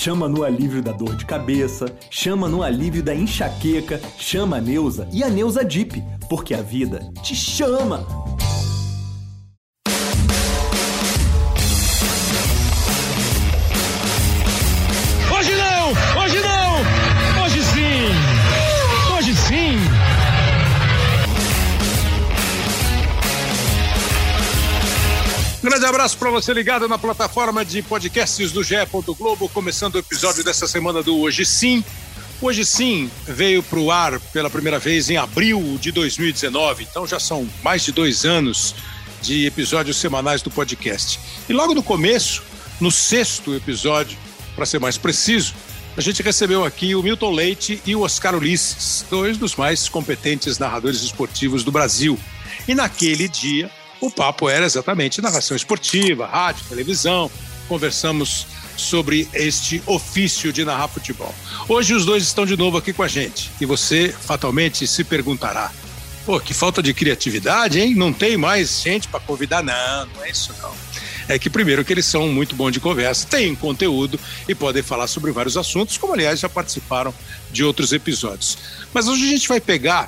chama no alívio da dor de cabeça, chama no alívio da enxaqueca, chama a Neusa e a Neusa Dip, porque a vida te chama! Hoje não! Hoje não! Hoje sim! Hoje sim! Grande abraço para você ligado na plataforma de podcasts do GE. Globo, começando o episódio dessa semana do Hoje Sim. Hoje Sim veio para o ar pela primeira vez em abril de 2019, então já são mais de 2 anos de episódios semanais do podcast. E logo no começo, no 6º episódio, para ser mais preciso, a gente recebeu aqui o Milton Leite e o Oscar Ulisses, 2 dos mais competentes narradores esportivos do Brasil. E naquele dia, o papo era exatamente narração esportiva, rádio, televisão. Conversamos sobre este ofício de narrar futebol. Hoje os dois estão de novo aqui com a gente. E você fatalmente se perguntará: pô, que falta de criatividade, hein? Não tem mais gente para convidar? Não, não é isso não. É que primeiro que eles são muito bons de conversa, têm conteúdo e podem falar sobre vários assuntos, como aliás já participaram de outros episódios. Mas hoje a gente vai pegar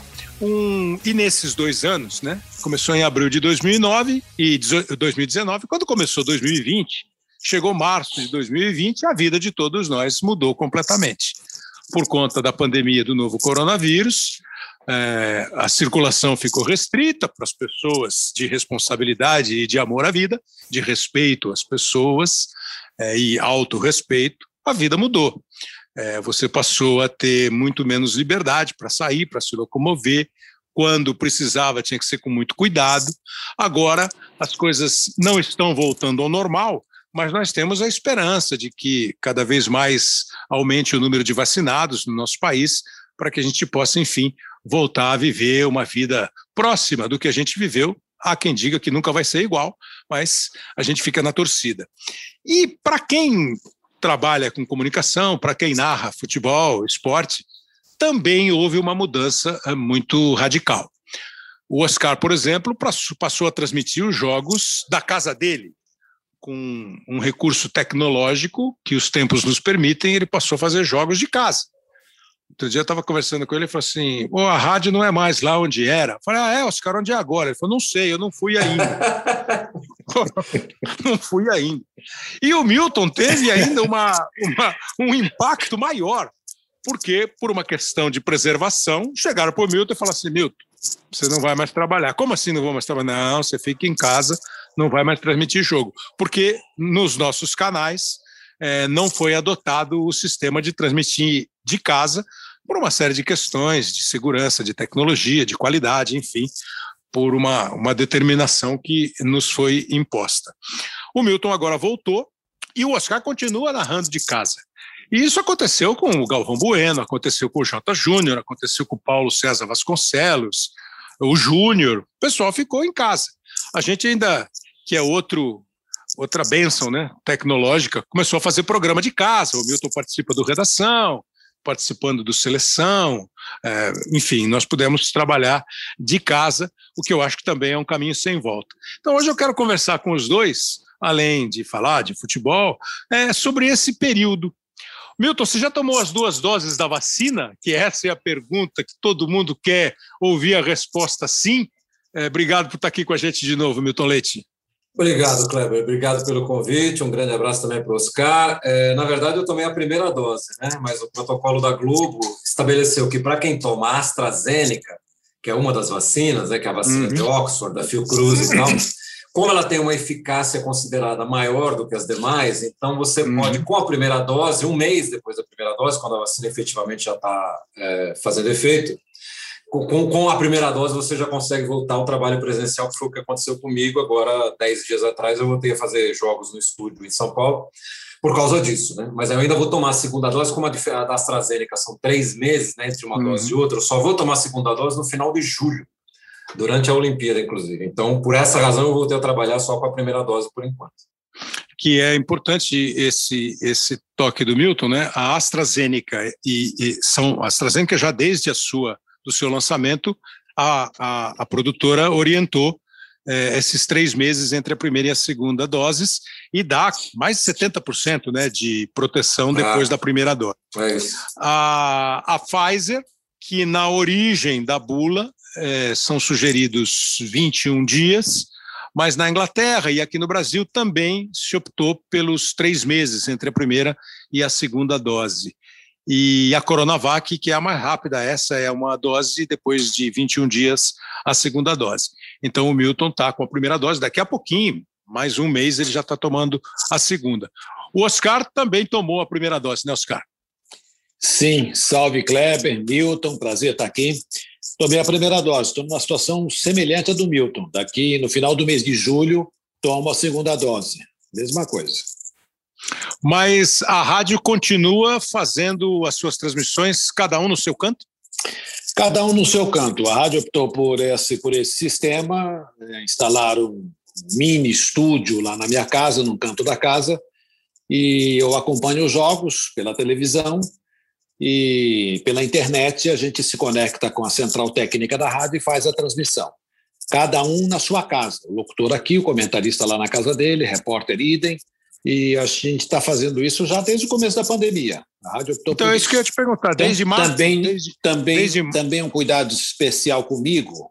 e nesses 2 anos, né? Começou em abril de 2009 e 2019, quando começou 2020, chegou março de 2020, a vida de todos nós mudou completamente. Por conta da pandemia do novo coronavírus, a circulação ficou restrita para as pessoas de responsabilidade e de amor à vida, de respeito às pessoas e autorrespeito. A vida mudou. Você passou a ter muito menos liberdade para sair, para se locomover. Quando precisava, tinha que ser com muito cuidado. Agora, as coisas não estão voltando ao normal, mas nós temos a esperança de que cada vez mais aumente o número de vacinados no nosso país, para que a gente possa, enfim, voltar a viver uma vida próxima do que a gente viveu. Há quem diga que nunca vai ser igual, mas a gente fica na torcida. E para quem trabalha com comunicação, para quem narra futebol, esporte, também houve uma mudança muito radical. O Oscar, por exemplo, passou a transmitir os jogos da casa dele, com um recurso tecnológico que os tempos nos permitem, ele passou a fazer jogos de casa. Outro dia eu estava conversando com ele e falou assim: a rádio não é mais lá onde era. Eu falei: Oscar, onde é agora? Ele falou: não sei, eu não fui ainda. Não fui ainda. E o Milton teve ainda um impacto maior, porque, por uma questão de preservação, chegaram para o Milton e falaram assim: Milton, você não vai mais trabalhar. Como assim não vou mais trabalhar? Não, você fica em casa, não vai mais transmitir jogo. Porque nos nossos canais não foi adotado o sistema de transmitir de casa por uma série de questões de segurança, de tecnologia, de qualidade, enfim, por uma determinação que nos foi imposta. O Milton agora voltou e o Oscar continua narrando de casa. E isso aconteceu com o Galvão Bueno, aconteceu com o Jota Júnior, aconteceu com o Paulo César Vasconcelos, o Júnior. O pessoal ficou em casa. A gente ainda, que é outra bênção, né, tecnológica, começou a fazer programa de casa. O Milton participa do Redação, participando do Seleção, enfim, nós pudemos trabalhar de casa, o que eu acho que também é um caminho sem volta. Então hoje eu quero conversar com os dois, além de falar de futebol, sobre esse período. Milton, você já tomou as 2 doses da vacina? Que essa é a pergunta que todo mundo quer ouvir a resposta sim. Obrigado por estar aqui com a gente de novo, Milton Leite. Obrigado, Kleber. Obrigado pelo convite. Um grande abraço também para o Oscar. Na verdade, eu tomei a primeira dose, né? Mas o protocolo da Globo estabeleceu que para quem toma a AstraZeneca, que é uma das vacinas, né, que é a vacina de Oxford, da Fiocruz e tal, como ela tem uma eficácia considerada maior do que as demais, então você pode, com a primeira dose, 1 mês depois da primeira dose, quando a vacina efetivamente já está fazendo efeito, com a primeira dose você já consegue voltar ao trabalho presencial, que foi o que aconteceu comigo agora, 10 dias atrás, eu voltei a fazer jogos no estúdio em São Paulo, por causa disso, né? Mas eu ainda vou tomar a segunda dose, como a da AstraZeneca são 3 meses, né, entre uma dose e outra, eu só vou tomar a segunda dose no final de julho, durante a Olimpíada, inclusive. Então, por essa razão, eu voltei a trabalhar só com a primeira dose, por enquanto. Que é importante esse toque do Milton, né? A AstraZeneca, a AstraZeneca já desde do seu lançamento, a produtora orientou esses 3 meses entre a primeira e a segunda doses e dá mais de 70%, né, de proteção depois da primeira dose. É isso. A Pfizer, que na origem da bula são sugeridos 21 dias, mas na Inglaterra e aqui no Brasil também se optou pelos 3 meses entre a primeira e a segunda dose. E a Coronavac, que é a mais rápida, essa é uma dose, depois de 21 dias, a segunda dose. Então o Milton está com a primeira dose, daqui a pouquinho, mais um mês, ele já está tomando a segunda. O Oscar também tomou a primeira dose, né, Oscar? Sim, salve Kleber, Milton, prazer estar aqui. Tomei a primeira dose, estou numa situação semelhante à do Milton. Daqui no final do mês de julho, tomo a segunda dose. Mesma coisa. Mas a rádio continua fazendo as suas transmissões, cada um no seu canto? Cada um no seu canto. A rádio optou por esse sistema, instalar um mini estúdio lá na minha casa, num canto da casa, e eu acompanho os jogos pela televisão e pela internet a gente se conecta com a central técnica da rádio e faz a transmissão. Cada um na sua casa. O locutor aqui, o comentarista lá na casa dele, repórter idem. E a gente está fazendo isso já desde o começo da pandemia. A rádio optou então é isso que eu ia te perguntar, desde março? Também um cuidado especial comigo,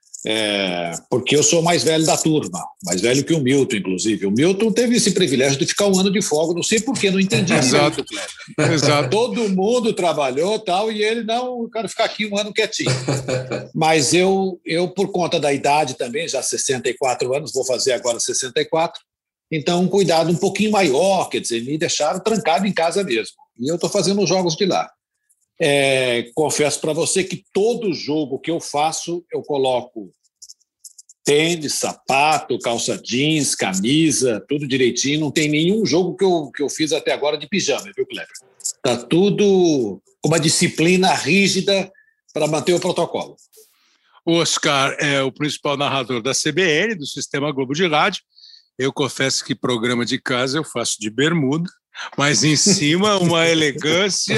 porque eu sou mais velho da turma, mais velho que o Milton, inclusive. O Milton teve esse privilégio de ficar um ano de folga, não sei por quê, não entendi. Exato. Exato. Todo mundo trabalhou tal, e ele não, eu quero ficar aqui um ano quietinho. Mas eu, por conta da idade também, já 64 anos, vou fazer agora 64, então um cuidado um pouquinho maior, quer dizer, me deixaram trancado em casa mesmo. E eu estou fazendo os jogos de lá. Confesso para você que todo jogo que eu faço, eu coloco tênis, sapato, calça jeans, camisa, tudo direitinho. Não tem nenhum jogo que eu fiz até agora de pijama, viu, Kleber? Está tudo com uma disciplina rígida para manter o protocolo. O Oscar é o principal narrador da CBN, do Sistema Globo de Rádio. Eu confesso que programa de casa eu faço de bermuda, mas em cima uma elegância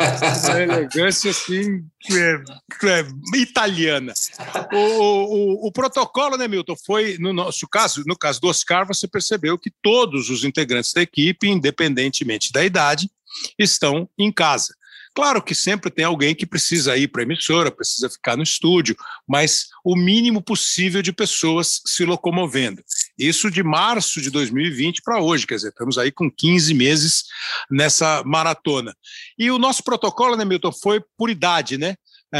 assim, que é italiana. O protocolo, né, Milton, foi, no caso do Oscar, você percebeu que todos os integrantes da equipe, independentemente da idade, estão em casa. Claro que sempre tem alguém que precisa ir para a emissora, precisa ficar no estúdio, mas o mínimo possível de pessoas se locomovendo. Isso de março de 2020 para hoje, quer dizer, estamos aí com 15 meses nessa maratona. E o nosso protocolo, né, Milton, foi por idade, né?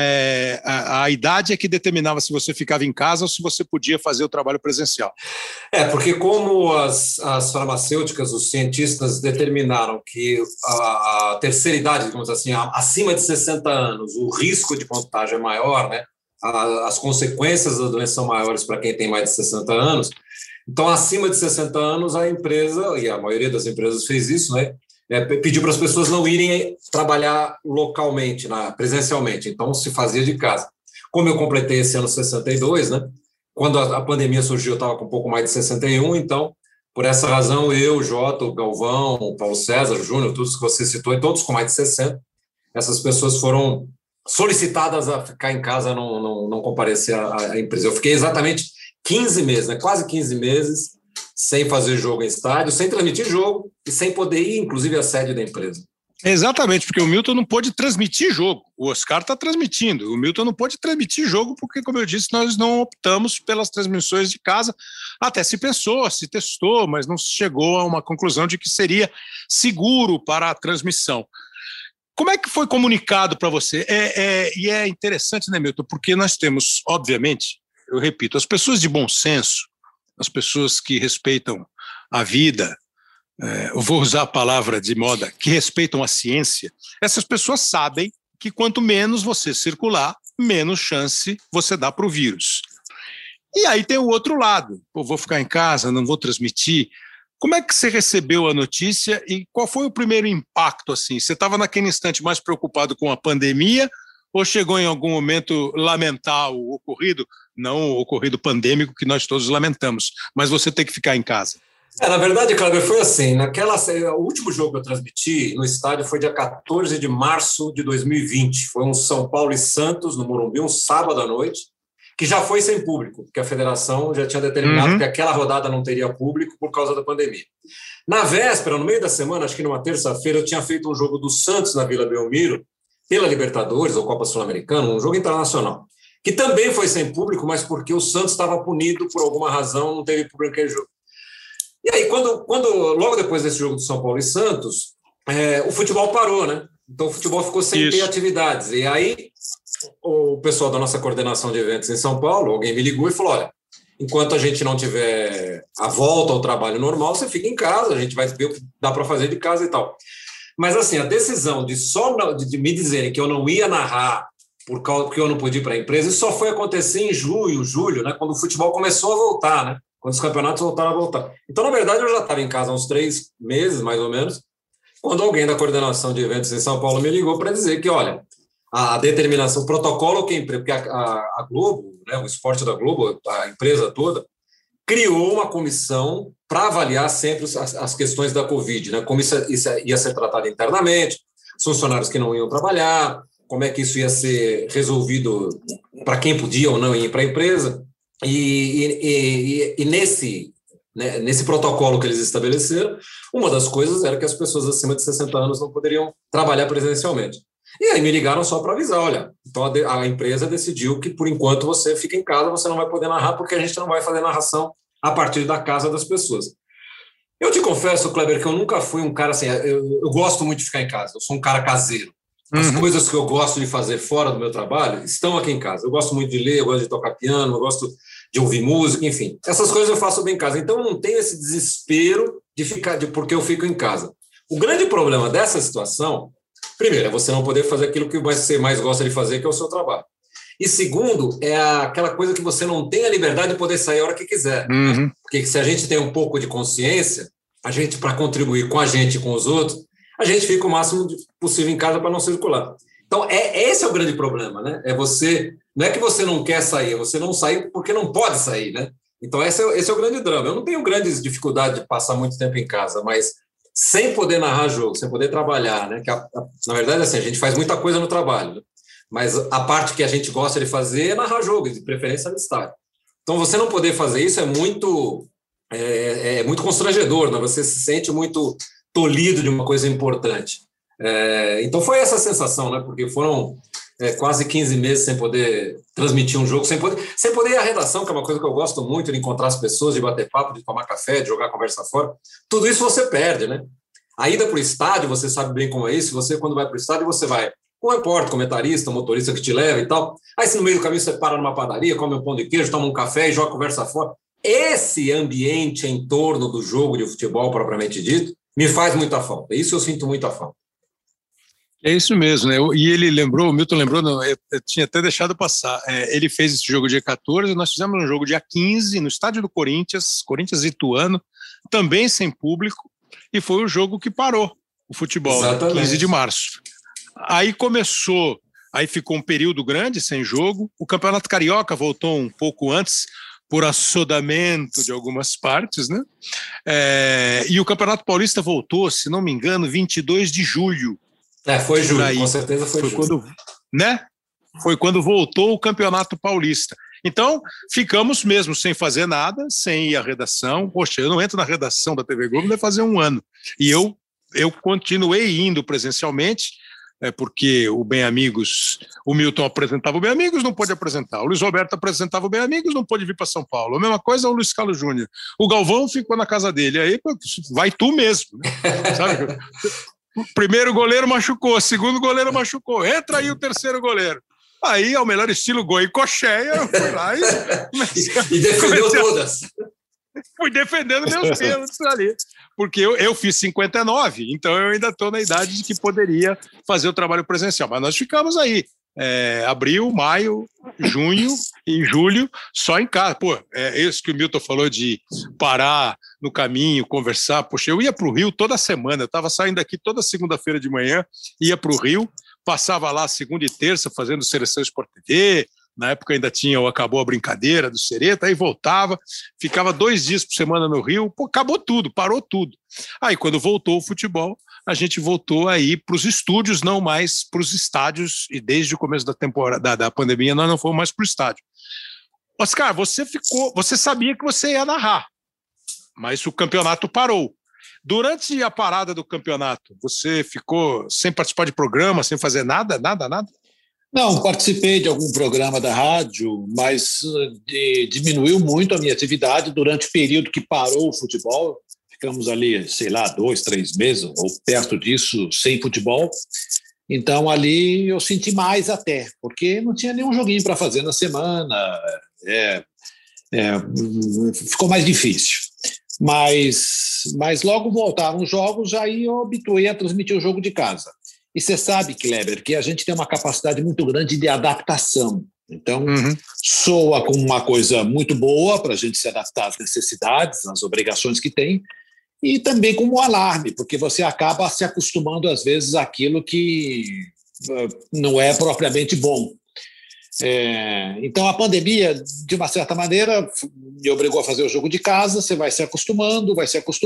A idade é que determinava se você ficava em casa ou se você podia fazer o trabalho presencial. Porque como as farmacêuticas, os cientistas determinaram que a terceira idade, digamos assim, acima de 60 anos, o risco de contágio é maior, né? As consequências da doença são maiores para quem tem mais de 60 anos. Então, acima de 60 anos, a empresa, e a maioria das empresas fez isso, né? Pediu para as pessoas não irem trabalhar localmente, presencialmente, então se fazia de casa. Como eu completei esse ano 62, né, quando a pandemia surgiu eu estava com um pouco mais de 61, então, por essa razão, eu, Jota, o Galvão, o Paulo César, o Júnior, todos que você citou, e todos com mais de 60, essas pessoas foram solicitadas a ficar em casa, não comparecer à empresa. Eu fiquei exatamente 15 meses, né, quase 15 meses, sem fazer jogo em estádio, sem transmitir jogo e sem poder ir, inclusive, à sede da empresa. Exatamente, porque o Milton não pôde transmitir jogo. O Oscar está transmitindo. O Milton não pôde transmitir jogo porque, como eu disse, nós não optamos pelas transmissões de casa. Até se pensou, se testou, mas não se chegou a uma conclusão de que seria seguro para a transmissão. Como é que foi comunicado para você? E é interessante, né, Milton? Porque nós temos, obviamente, eu repito, as pessoas de bom senso, as pessoas que respeitam a vida, eu vou usar a palavra de moda, que respeitam a ciência, essas pessoas sabem que quanto menos você circular, menos chance você dá para o vírus. E aí tem o outro lado, vou ficar em casa, não vou transmitir. Como é que você recebeu a notícia e qual foi o primeiro impacto? Assim? Você estava naquele instante mais preocupado com a pandemia ou chegou em algum momento lamentar o ocorrido? Não o ocorrido pandêmico que nós todos lamentamos, mas você tem que ficar em casa. Na verdade, Kleber, foi assim, o último jogo que eu transmiti no estádio foi dia 14 de março de 2020, foi um São Paulo e Santos no Morumbi, um sábado à noite, que já foi sem público, porque a federação já tinha determinado que aquela rodada não teria público por causa da pandemia. Na véspera, no meio da semana, acho que numa terça-feira, eu tinha feito um jogo do Santos na Vila Belmiro, pela Libertadores ou Copa Sul-Americana, um jogo internacional, que também foi sem público, mas porque o Santos estava punido por alguma razão, não teve público naquele jogo. E aí, logo depois desse jogo do São Paulo e Santos, o futebol parou, né? Então, o futebol ficou sem ter atividades. E aí, o pessoal da nossa coordenação de eventos em São Paulo, alguém me ligou e falou, olha, enquanto a gente não tiver a volta ao trabalho normal, você fica em casa, a gente vai ver o que dá para fazer de casa e tal. Mas, assim, a decisão de me dizerem que eu não ia narrar porque eu não podia ir para a empresa, isso só foi acontecer em julho, né, quando o futebol começou a voltar, né, quando os campeonatos voltaram a voltar. Então, na verdade, eu já estava em casa há uns 3 meses, mais ou menos, quando alguém da coordenação de eventos em São Paulo me ligou para dizer que, olha, a determinação, o protocolo porque a Globo, né, o esporte da Globo, a empresa toda, criou uma comissão para avaliar sempre as questões da Covid, né, como isso ia ser tratado internamente, os funcionários que não iam trabalhar, como é que isso ia ser resolvido para quem podia ou não ir para a empresa. E nesse protocolo que eles estabeleceram, uma das coisas era que as pessoas acima de 60 anos não poderiam trabalhar presencialmente. E aí me ligaram só para avisar, olha, então a empresa decidiu que por enquanto você fica em casa, você não vai poder narrar, porque a gente não vai fazer narração a partir da casa das pessoas. Eu te confesso, Kleber, que eu nunca fui um cara assim, eu gosto muito de ficar em casa, eu sou um cara caseiro. As coisas que eu gosto de fazer fora do meu trabalho estão aqui em casa. Eu gosto muito de ler, eu gosto de tocar piano, eu gosto de ouvir música, enfim. Essas coisas eu faço bem em casa. Então, eu não tenho esse desespero porque eu fico em casa. O grande problema dessa situação, primeiro, é você não poder fazer aquilo que você mais gosta de fazer, que é o seu trabalho. E segundo, é aquela coisa que você não tem a liberdade de poder sair a hora que quiser. Porque se a gente tem um pouco de consciência, a gente, para contribuir com a gente e com os outros, a gente fica o máximo possível em casa para não circular. Então, esse é o grande problema, né? Não é que você não quer sair, você não sai porque não pode sair, né? Então, esse é o grande drama. Eu não tenho grandes dificuldades de passar muito tempo em casa, mas sem poder narrar jogo, sem poder trabalhar, né? Na verdade, assim, a gente faz muita coisa no trabalho, né? Mas a parte que a gente gosta de fazer é narrar jogo, de preferência no estádio. Então, você não poder fazer isso é muito constrangedor, né? Você se sente muito tolhido de uma coisa importante. Então foi essa sensação, né? Porque foram quase 15 meses sem poder transmitir um jogo, sem poder ir à redação, que é uma coisa que eu gosto muito, de encontrar as pessoas, de bater papo, de tomar café, de jogar conversa fora. Tudo isso você perde, né? A ida para o estádio, você sabe bem como é isso, você quando vai para o estádio, você vai com um repórter, comentarista, um motorista que te leva e tal, aí se no meio do caminho você para numa padaria, come um pão de queijo, toma um café e joga conversa fora. Esse ambiente em torno do jogo de futebol propriamente dito, me faz muita falta. Isso eu sinto muita falta. É isso mesmo, né? E ele lembrou, o Milton lembrou, não, eu tinha até deixado passar. Ele fez esse jogo dia 14, nós fizemos um jogo dia 15 no estádio do Corinthians Ituano, também sem público, e foi o jogo que parou o futebol, né? 15 de março. Aí ficou um período grande sem jogo, o Campeonato Carioca voltou um pouco antes, por assodamento de algumas partes, né? E o Campeonato Paulista voltou, se não me engano, 22 de julho. Foi julho, com certeza foi julho. Foi quando voltou o Campeonato Paulista. Então, ficamos mesmo sem fazer nada, sem ir à redação. Poxa, eu não entro na redação da TV Globo, deve fazer um ano. E eu continuei indo presencialmente, porque o Bem Amigos, o Milton apresentava o Bem Amigos, não pôde apresentar. O Luiz Roberto apresentava o Bem Amigos, não pôde vir para São Paulo. A mesma coisa o Luiz Carlos Júnior. O Galvão ficou na casa dele. Aí vai tu mesmo, né? Sabe? O primeiro goleiro machucou, o segundo goleiro machucou. Entra aí o terceiro goleiro. Aí, ao melhor estilo Goicocheia, eu fui lá e defendeu todas. Fui defendendo meus pênaltis ali. Porque eu fiz 59, então eu ainda estou na idade de que poderia fazer o trabalho presencial. Mas nós ficamos aí, abril, maio, junho e julho, só em casa. Pô, isso que o Milton falou de parar no caminho, conversar. Poxa, eu ia para o Rio toda semana, eu estava saindo daqui toda segunda-feira de manhã, ia para o Rio, passava lá segunda e terça fazendo Seleção Sport TV. Na época ainda acabou a brincadeira do Sereta, aí voltava, ficava 2 dias por semana no Rio, acabou tudo, parou tudo. Aí quando voltou o futebol, a gente voltou aí para os estúdios, não mais para os estádios, e desde o começo da temporada, da pandemia, nós não fomos mais para o estádio. Oscar, você sabia que você ia narrar, mas o campeonato parou. Durante a parada do campeonato, você ficou sem participar de programa, sem fazer nada? Não, participei de algum programa da rádio, mas diminuiu muito a minha atividade durante o período que parou o futebol. Ficamos ali, sei lá, 2, 3 meses, ou perto disso, sem futebol. Então, ali eu senti mais até, porque não tinha nenhum joguinho para fazer na semana. Ficou mais difícil. Mas logo voltaram os jogos, aí eu habituei a transmitir o jogo de casa. E você sabe, Kleber, que a gente tem uma capacidade muito grande de adaptação. Então, soa como uma coisa muito boa para a gente se adaptar às necessidades, às obrigações que tem, e também como um alarme, porque você acaba se acostumando, às vezes, àquilo que não é propriamente bom. Então, a pandemia, de uma certa maneira, me obrigou a fazer o jogo de casa, você vai se acostumando,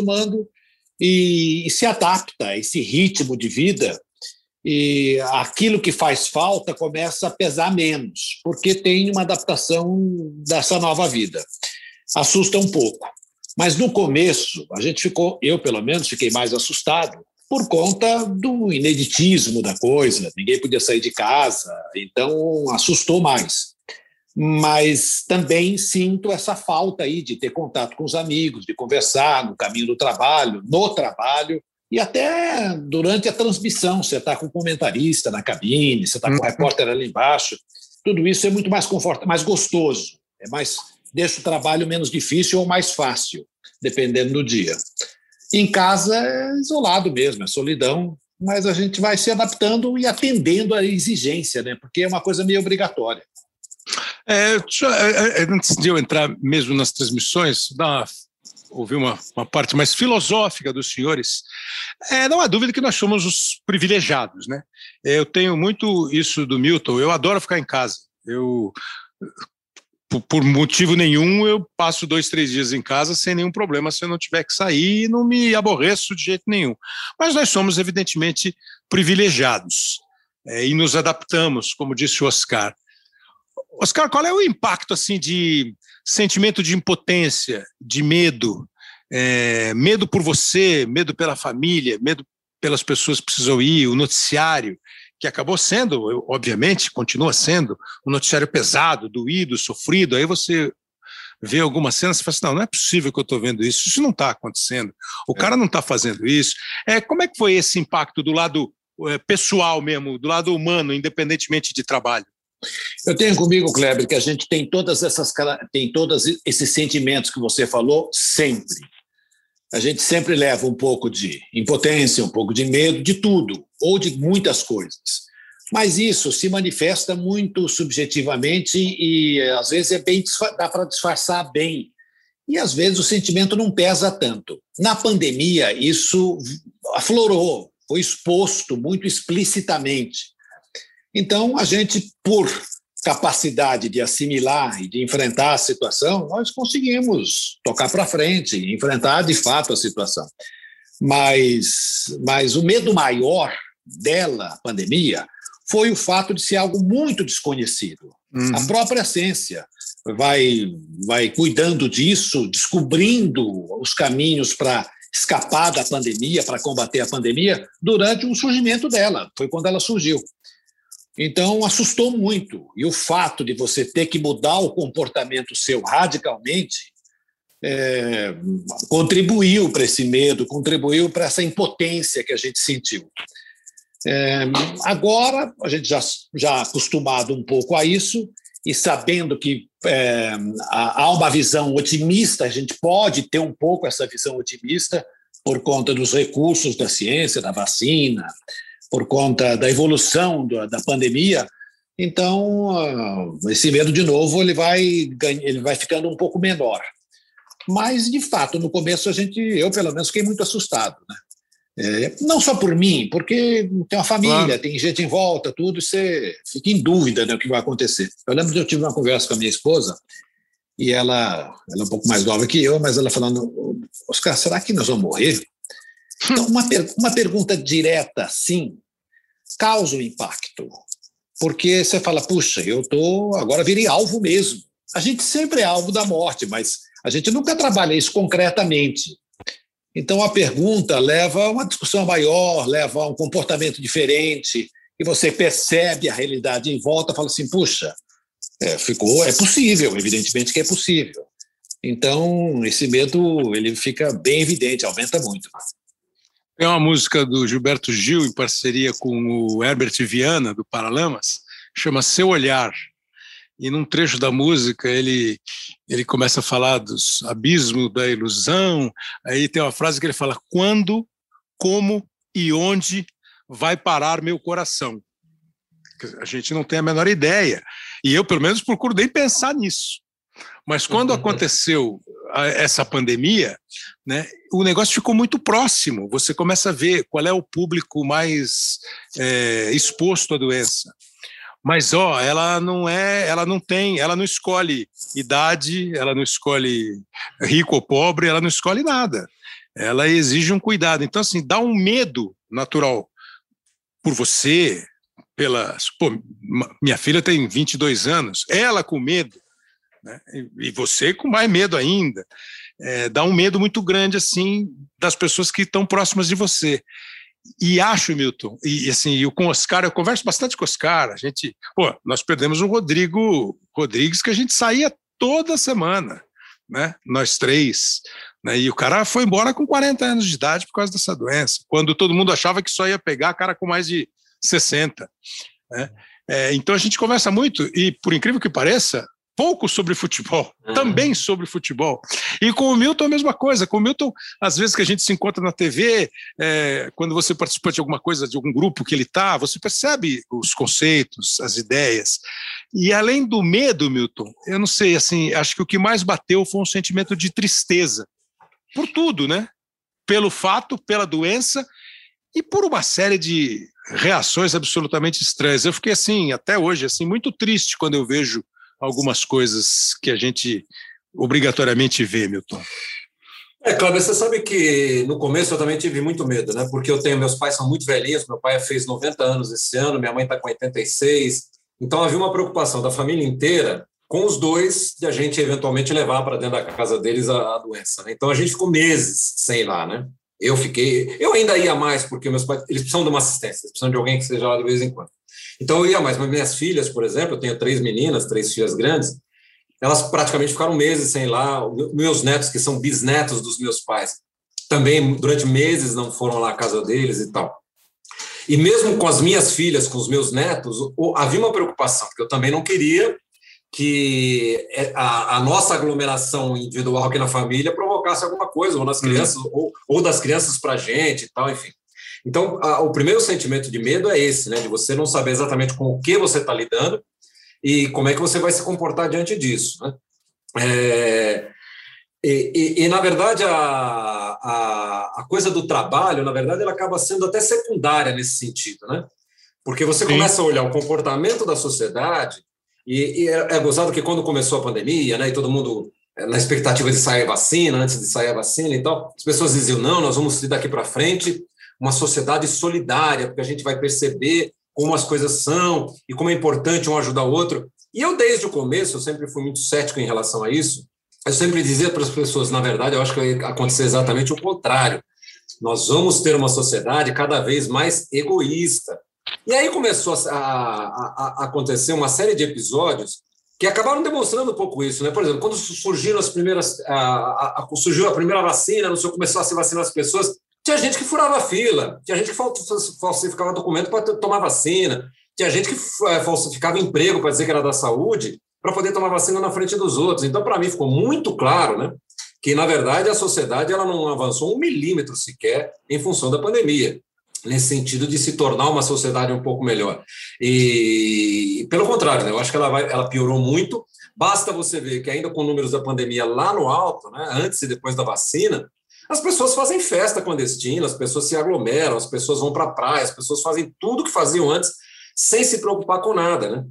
e se adapta a esse ritmo de vida, e aquilo que faz falta começa a pesar menos, porque tem uma adaptação dessa nova vida. Assusta um pouco. Mas no começo, eu pelo menos fiquei mais assustado por conta do ineditismo da coisa, ninguém podia sair de casa, então assustou mais. Mas também sinto essa falta aí de ter contato com os amigos, de conversar no caminho do trabalho, no trabalho, e até durante a transmissão, você está com o comentarista na cabine, você está com o repórter ali embaixo, tudo isso é muito mais confortável, mais gostoso, deixa o trabalho menos difícil ou mais fácil, dependendo do dia. Em casa é isolado mesmo, é solidão, mas a gente vai se adaptando e atendendo à exigência, né? Porque é uma coisa meio obrigatória. Antes de eu entrar mesmo nas transmissões, ouvir uma parte mais filosófica dos senhores, não há dúvida que nós somos os privilegiados, né? Eu tenho muito isso do Milton, eu adoro ficar em casa. Por motivo nenhum, eu passo 2, 3 dias em casa sem nenhum problema se eu não tiver que sair e não me aborreço de jeito nenhum. Mas nós somos, evidentemente, privilegiados e nos adaptamos, como disse o Oscar. Oscar, qual é o impacto assim, de sentimento de impotência, de medo? Medo por você, medo pela família, medo pelas pessoas que precisam ir, o noticiário, que acabou sendo, obviamente, continua sendo um noticiário pesado, doído, sofrido. Aí você vê algumas cenas e fala assim, não é possível que eu estou vendo isso não está acontecendo, o cara não está fazendo isso. Como é que foi esse impacto do lado pessoal mesmo, do lado humano, independentemente de trabalho? Eu tenho comigo, Kleber, que a gente tem todos esses sentimentos que você falou sempre. A gente sempre leva um pouco de impotência, um pouco de medo, de tudo, ou de muitas coisas. Mas isso se manifesta muito subjetivamente e, às vezes, dá para disfarçar bem. E, às vezes, o sentimento não pesa tanto. Na pandemia, isso aflorou, foi exposto muito explicitamente. Então, a gente, por capacidade de assimilar e de enfrentar a situação, nós conseguimos tocar para frente, enfrentar de fato a situação. Mas o medo maior dela, a pandemia, foi o fato de ser algo muito desconhecido. A própria ciência vai cuidando disso, descobrindo os caminhos para escapar da pandemia, para combater a pandemia, durante o surgimento dela, foi quando ela surgiu. Então, assustou muito. E o fato de você ter que mudar o comportamento seu radicalmente contribuiu para esse medo, contribuiu para essa impotência que a gente sentiu. Agora, a gente já acostumado um pouco a isso e sabendo que há uma visão otimista, a gente pode ter um pouco essa visão otimista por conta dos recursos da ciência, da vacina, por conta da evolução da pandemia. Então, esse medo, de novo, ele vai ficando um pouco menor. Mas, de fato, no começo, eu, pelo menos, fiquei muito assustado, né? Não só por mim, porque tem uma família, claro, tem gente em volta, tudo, você fica em dúvida, né, o que vai acontecer. Eu lembro que eu tive uma conversa com a minha esposa, e ela é um pouco mais nova que eu, mas ela falando, Oscar, será que nós vamos morrer? Então, uma pergunta direta, sim, causa um impacto. Porque você fala, puxa, agora virei alvo mesmo. a gente sempre é alvo da morte, mas a gente nunca trabalha isso concretamente. Então, a pergunta leva a uma discussão maior, leva a um comportamento diferente, e você percebe a realidade em volta e fala assim, puxa, é possível, evidentemente que é possível. Então, esse medo ele fica bem evidente, aumenta muito. Tem uma música do Gilberto Gil, em parceria com o Herbert Viana, do Paralamas, chama Seu Olhar. E num trecho da música ele começa a falar dos abismos da ilusão, aí tem uma frase que ele fala, quando, como e onde vai parar meu coração? A gente não tem a menor ideia, e eu pelo menos procuro nem pensar nisso. Mas quando aconteceu essa pandemia, né, o negócio ficou muito próximo, você começa a ver qual é o público mais exposto à doença. Mas ela não escolhe idade, ela não escolhe rico ou pobre, ela não escolhe nada. Ela exige um cuidado. Então, assim, dá um medo natural por você, minha filha tem 22 anos, ela com medo, né? E você com mais medo ainda. Dá um medo muito grande, assim, das pessoas que estão próximas de você. E acho, Milton, e com o Oscar, eu converso bastante com o Oscar, nós perdemos o Rodrigo Rodrigues, que a gente saía toda semana, né? Nós três, né? E o cara foi embora com 40 anos de idade por causa dessa doença, quando todo mundo achava que só ia pegar cara com mais de 60, né? Então a gente conversa muito, e por incrível que pareça, pouco sobre futebol, também sobre futebol. E com o Milton a mesma coisa. Com o Milton, às vezes que a gente se encontra na TV, quando você participa de alguma coisa, de algum grupo que ele está, você percebe os conceitos, as ideias. E além do medo, Milton, eu não sei, assim, acho que o que mais bateu foi um sentimento de tristeza. Por tudo, né? Pelo fato, pela doença e por uma série de reações absolutamente estranhas. Eu fiquei, assim, até hoje, assim, muito triste quando eu vejo algumas coisas que a gente obrigatoriamente vê, Milton. Cláudio, você sabe que no começo eu também tive muito medo, né? Porque meus pais são muito velhinhos, meu pai fez 90 anos esse ano, minha mãe está com 86, então havia uma preocupação da família inteira com os dois de a gente eventualmente levar para dentro da casa deles a doença, né? Então a gente ficou meses sem ir lá, né? Eu ainda ia mais, porque meus pais, eles precisam de uma assistência, eles precisam de alguém que esteja lá de vez em quando. Então eu ia mais, mas minhas filhas, por exemplo, eu tenho 3 meninas, 3 filhas grandes, elas praticamente ficaram meses sem ir lá. Meus netos, que são bisnetos dos meus pais, também durante meses não foram lá à casa deles e tal. E mesmo com as minhas filhas, com os meus netos, havia uma preocupação, porque eu também não queria que a nossa aglomeração individual aqui na família provocasse alguma coisa, ou nas crianças, ou das crianças para a gente e tal, enfim. Então, o primeiro sentimento de medo é esse, né, de você não saber exatamente com o que você está lidando e como é que você vai se comportar diante disso, né? Na verdade, a coisa do trabalho, na verdade, ela acaba sendo até secundária nesse sentido, né? Porque você começa a olhar o comportamento da sociedade, e é gozado que quando começou a pandemia, né, e todo mundo na expectativa de sair a vacina, antes de sair a vacina e tal, as pessoas diziam, não, nós vamos ter daqui para frente uma sociedade solidária, porque a gente vai perceber como as coisas são e como é importante um ajudar o outro. E eu, desde o começo, eu sempre fui muito cético em relação a isso. Eu sempre dizia para as pessoas, na verdade, eu acho que vai acontecer exatamente o contrário. Nós vamos ter uma sociedade cada vez mais egoísta. E aí começou a acontecer uma série de episódios que acabaram demonstrando um pouco isso, né? Por exemplo, quando surgiram surgiu a primeira vacina, começou a se vacinar as pessoas, tinha gente que furava fila, tinha gente que falsificava documento para tomar vacina, tinha gente que falsificava emprego para dizer que era da saúde, para poder tomar vacina na frente dos outros. Então, para mim, ficou muito claro, né, que, na verdade, a sociedade ela não avançou 1 milímetro sequer em função da pandemia, nesse sentido de se tornar uma sociedade um pouco melhor. E, pelo contrário, né, eu acho que ela piorou muito. Basta você ver que, ainda com números da pandemia lá no alto, né, antes e depois da vacina, as pessoas fazem festa clandestina, as pessoas se aglomeram, as pessoas vão para a praia, as pessoas fazem tudo que faziam antes sem se preocupar com nada, né?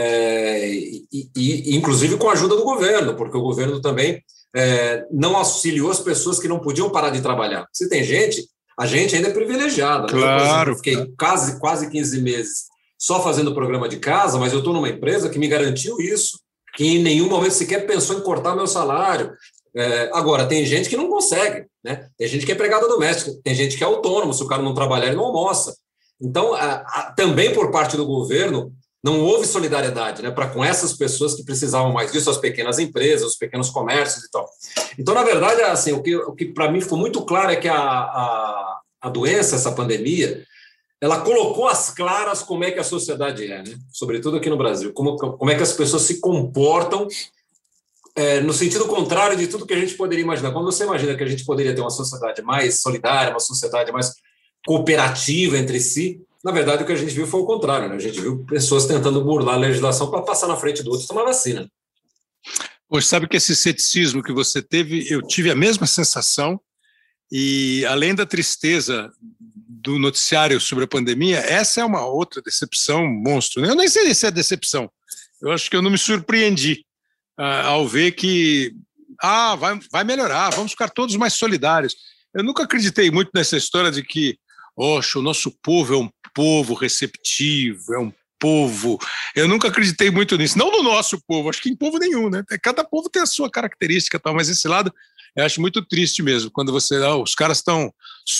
Inclusive com a ajuda do governo, porque o governo também não auxiliou as pessoas que não podiam parar de trabalhar. Se tem gente, a gente ainda é privilegiada. Claro. Eu fiquei quase 15 meses só fazendo programa de casa, mas eu estou numa empresa que me garantiu isso. que em nenhum momento sequer pensou em cortar meu salário. Agora, tem gente que não consegue, né? Tem gente que é empregada doméstica, tem gente que é autônomo, se o cara não trabalhar, ele não almoça. Então, também por parte do governo, não houve solidariedade, né, para com essas pessoas que precisavam mais disso, as pequenas empresas, os pequenos comércios e tal. Então, na verdade, assim, o que para mim ficou muito claro é que a doença, essa pandemia, ela colocou às claras como é que a sociedade é, né? Sobretudo aqui no Brasil, como é que as pessoas se comportam no sentido contrário de tudo que a gente poderia imaginar. Quando você imagina que a gente poderia ter uma sociedade mais solidária, uma sociedade mais cooperativa entre si, na verdade, o que a gente viu foi o contrário, né? A gente viu pessoas tentando burlar a legislação para passar na frente do outro e tomar vacina. Pois sabe que esse ceticismo que você teve, eu tive a mesma sensação, e além da tristeza do noticiário sobre a pandemia, essa é uma outra decepção monstro. Eu nem sei se é decepção, eu acho que eu não me surpreendi ao ver que vai melhorar, vamos ficar todos mais solidários. Eu nunca acreditei muito nessa história de que o nosso povo é um povo receptivo, é um povo. Eu nunca acreditei muito nisso. Não no nosso povo, acho que em povo nenhum, né? Cada povo tem a sua característica, tal, mas esse lado eu acho muito triste mesmo, quando os caras estão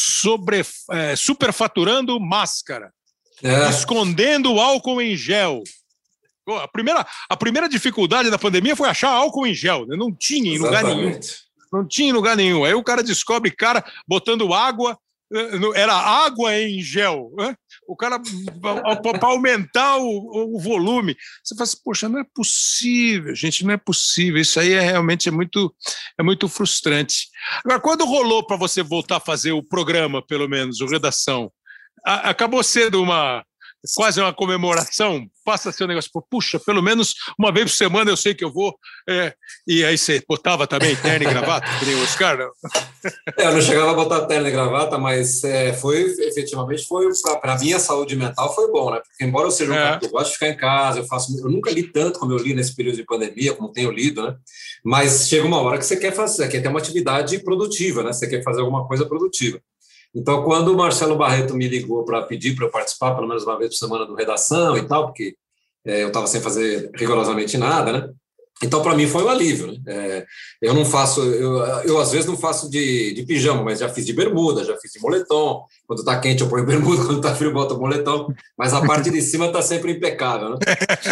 superfaturando máscara, escondendo o álcool em gel. A primeira dificuldade da pandemia foi achar álcool em gel, né? Não tinha em lugar nenhum. Não tinha em lugar nenhum. Aí o cara descobre, botando água, era água em gel, né? O cara, para aumentar o volume, você fala assim, poxa, não é possível, gente, não é possível, isso aí realmente é muito frustrante. Agora, quando rolou para você voltar a fazer o programa, pelo menos, o Redação, acabou sendo quase uma comemoração, passa a ser um negócio, puxa, pelo menos uma vez por semana eu sei que eu vou, e aí você botava também terno e gravata, que nem o Oscar, não? Eu não chegava a botar terno e gravata, mas efetivamente para a minha saúde mental foi bom, né? Porque embora eu seja um cara que eu gosto de ficar em casa, eu nunca li tanto como eu li nesse período de pandemia, como tenho lido, né? Mas chega uma hora que você quer ter uma atividade produtiva, né? Você quer fazer alguma coisa produtiva. Então, quando o Marcelo Barreto me ligou para pedir para eu participar, pelo menos uma vez por semana, do Redação e tal, porque eu estava sem fazer rigorosamente nada, né? Então, para mim, foi um alívio, né? Eu não faço, eu às vezes não faço de pijama, mas já fiz de bermuda, já fiz de moletom. Quando está quente, eu ponho bermuda, quando está frio, eu boto moletom. Mas a parte de cima está sempre impecável, né?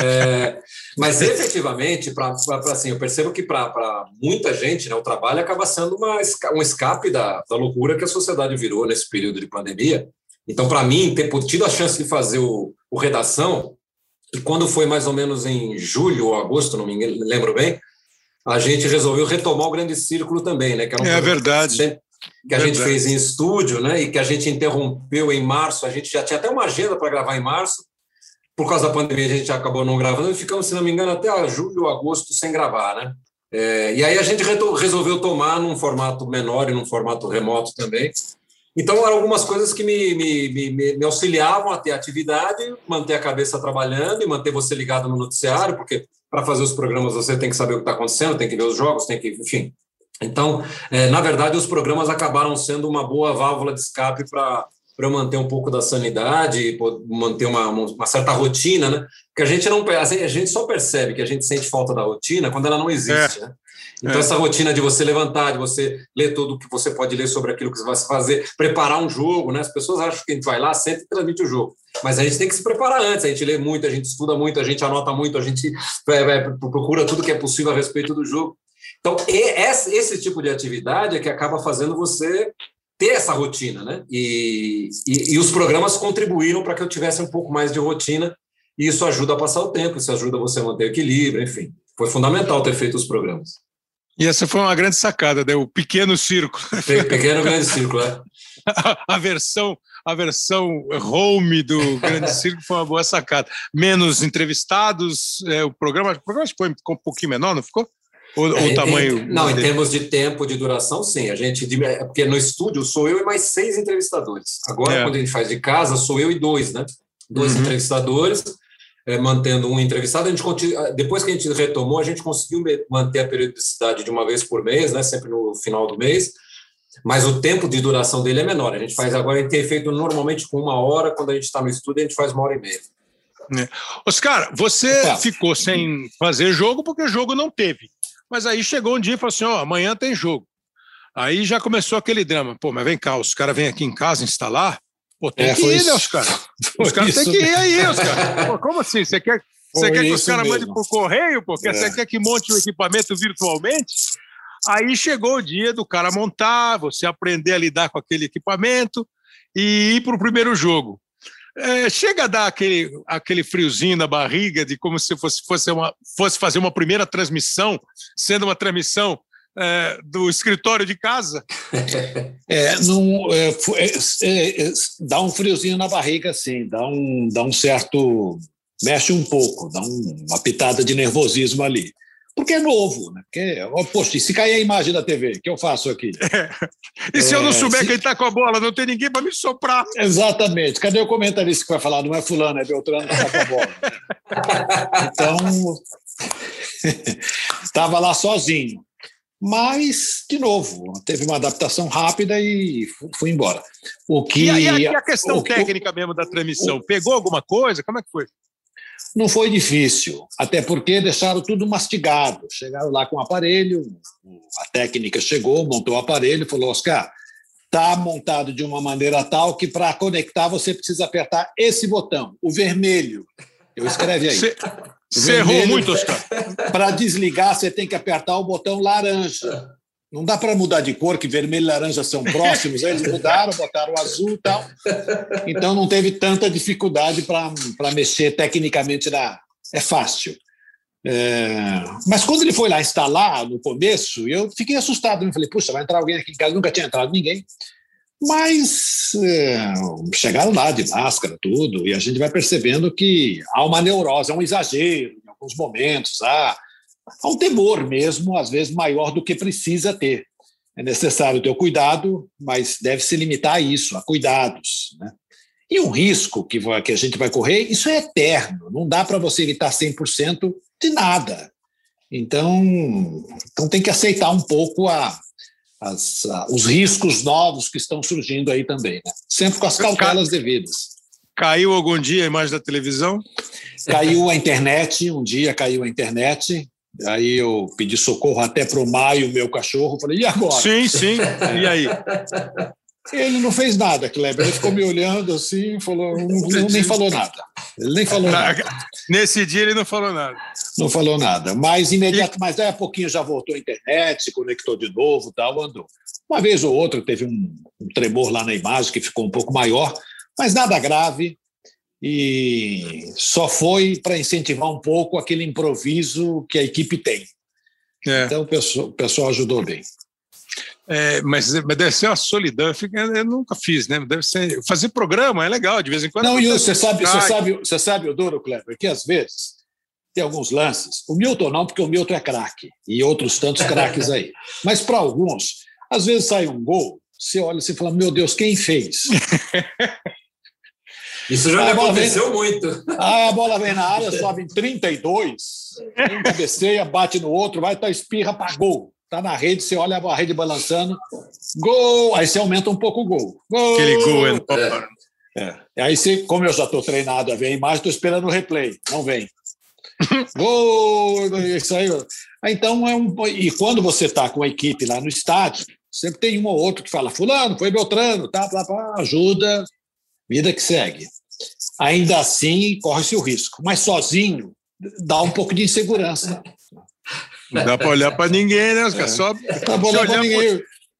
Mas, efetivamente, assim, eu percebo que para muita gente, né, o trabalho acaba sendo um escape da loucura que a sociedade virou nesse período de pandemia. Então, para mim, ter tido a chance de fazer o Redação, e quando foi mais ou menos em julho ou agosto, não me lembro bem, a gente resolveu retomar o Grande Círculo também, né? Que era verdade. Que a gente fez em estúdio, né? E que a gente interrompeu em março. A gente já tinha até uma agenda para gravar em março. Por causa da pandemia, a gente acabou não gravando e ficamos, se não me engano, até julho ou agosto sem gravar, né? E aí a gente resolveu tomar num formato menor e num formato remoto também. Então, eram algumas coisas que me auxiliavam a ter atividade, manter a cabeça trabalhando e manter você ligado no noticiário, porque para fazer os programas você tem que saber o que está acontecendo, tem que ver os jogos, enfim. Então, na verdade, os programas acabaram sendo uma boa válvula de escape para eu manter um pouco da sanidade, manter uma certa rotina, né? Porque a gente só percebe que a gente sente falta da rotina quando ela não existe, né? Então, essa rotina de você levantar, de você ler tudo o que você pode ler sobre aquilo que você vai fazer, preparar um jogo, né? As pessoas acham que a gente vai lá, senta e transmite o jogo. Mas a gente tem que se preparar antes, a gente lê muito, a gente estuda muito, a gente anota muito, a gente procura tudo que é possível a respeito do jogo. Então, esse tipo de atividade é que acaba fazendo você ter essa rotina, né? E os programas contribuíram para que eu tivesse um pouco mais de rotina, e isso ajuda a passar o tempo, isso ajuda você a manter o equilíbrio, enfim. Foi fundamental ter feito os programas. E essa foi uma grande sacada, né? O pequeno círculo. Pequeno grande círculo, é. A versão home do Grande Círculo foi uma boa sacada. Menos entrevistados, o programa ficou um pouquinho menor, não ficou? O tamanho? Não, em termos de tempo de duração, sim. Porque no estúdio sou eu e mais 6 entrevistadores. Agora, quando a gente faz de casa, sou eu e 2, né? 2 entrevistadores, mantendo um entrevistado. Depois que a gente retomou, a gente conseguiu manter a periodicidade de uma vez por mês, né? Sempre no final do mês. Mas o tempo de duração dele é menor. A gente tem feito normalmente com 1 hora, quando a gente está no estúdio, a gente faz 1h30. Oscar, você ficou sem fazer jogo porque o jogo não teve. Mas aí chegou um dia e falou assim, amanhã tem jogo. Aí já começou aquele drama. Pô, mas vem cá, os caras vêm aqui em casa instalar? Pô, tem que ir, né, Oscar? Os caras têm que ir aí, Oscar. Pô, como assim? Você quer que os caras mandem por correio? Pô? Você quer que monte o equipamento virtualmente? Aí chegou o dia do cara montar, você aprender a lidar com aquele equipamento e ir para o primeiro jogo. Chega a dar aquele friozinho na barriga de como se fosse fazer uma primeira transmissão, sendo uma transmissão do escritório de casa? Dá um friozinho na barriga, sim, dá um certo... mexe um pouco, dá uma pitada de nervosismo ali. Porque é novo, né? Poxa, e se cair a imagem da TV, o que eu faço aqui? E se eu não souber quem está com a bola, não tem ninguém para me soprar? Exatamente. Cadê o comentarista que vai falar? Não é fulano, é Beltrano que está com a bola. Então, estava lá sozinho. Mas, de novo, teve uma adaptação rápida e fui embora. E a questão técnica mesmo da transmissão? Pegou alguma coisa? Como é que foi? Não foi difícil, até porque deixaram tudo mastigado. Chegaram lá com o aparelho, a técnica chegou, montou o aparelho e falou, Oscar, está montado de uma maneira tal que para conectar você precisa apertar esse botão, o vermelho. Eu escrevi aí. Você errou muito, Oscar. Para desligar, você tem que apertar o botão laranja. Não dá para mudar de cor, que vermelho e laranja são próximos. Eles mudaram, botaram o azul e tal. Então não teve tanta dificuldade para mexer tecnicamente. É fácil. Mas quando ele foi lá instalar, no começo, eu fiquei assustado. Eu falei, puxa, vai entrar alguém aqui em casa. Nunca tinha entrado ninguém. Mas chegaram lá de máscara, tudo, e a gente vai percebendo que há uma neurose, há um exagero em alguns momentos, há um temor mesmo, às vezes maior do que precisa ter. É necessário ter o cuidado, mas deve se limitar a isso, a cuidados, né? E um risco que a gente vai correr, isso é eterno, não dá para você evitar 100% de nada. Então tem que aceitar um pouco os riscos novos que estão surgindo aí também, né? Sempre com as cautelas devidas. Caiu algum dia a imagem da televisão? Caiu a internet, um dia caiu a internet, aí eu pedi socorro até para o Maio, meu cachorro, falei, e agora? Sim, e aí? Ele não fez nada, Kleber, ele ficou me olhando assim, nem falou nada. Ele nem falou nada. Nesse dia ele não falou nada. Não falou nada, mas mas daí a pouquinho já voltou a internet, se conectou de novo, tal, andou. Uma vez ou outra teve um tremor lá na imagem que ficou um pouco maior, mas nada grave, e só foi para incentivar um pouco aquele improviso que a equipe tem. Então o pessoal ajudou bem. Mas deve ser uma solidão. Eu nunca fiz, né? Deve ser. Fazer programa é legal, de vez em quando. Não, e você sabe, Odoro, Kleber, que às vezes tem alguns lances. O Milton não, porque o Milton é craque, e outros tantos craques aí. Mas para alguns, às vezes sai um gol, você olha e fala, meu Deus, quem fez? Isso já aconteceu muito. A bola vem na área, sobe em 32, um cabeceia, bate no outro, vai, espirra para gol. Está na rede, você olha a rede balançando, gol, aí você aumenta um pouco o gol. Aquele gol Aí, como eu já estou treinado a ver a imagem, estou esperando o replay, não vem. Gol, isso aí. Então, e quando você está com a equipe lá no estádio, sempre tem um ou outro que fala, fulano, foi Beltrano, ajuda, vida que segue. Ainda assim, corre-se o risco, mas sozinho dá um pouco de insegurança. Não dá para olhar para ninguém, né? Os caras sobem. Não dá para olhar para ninguém.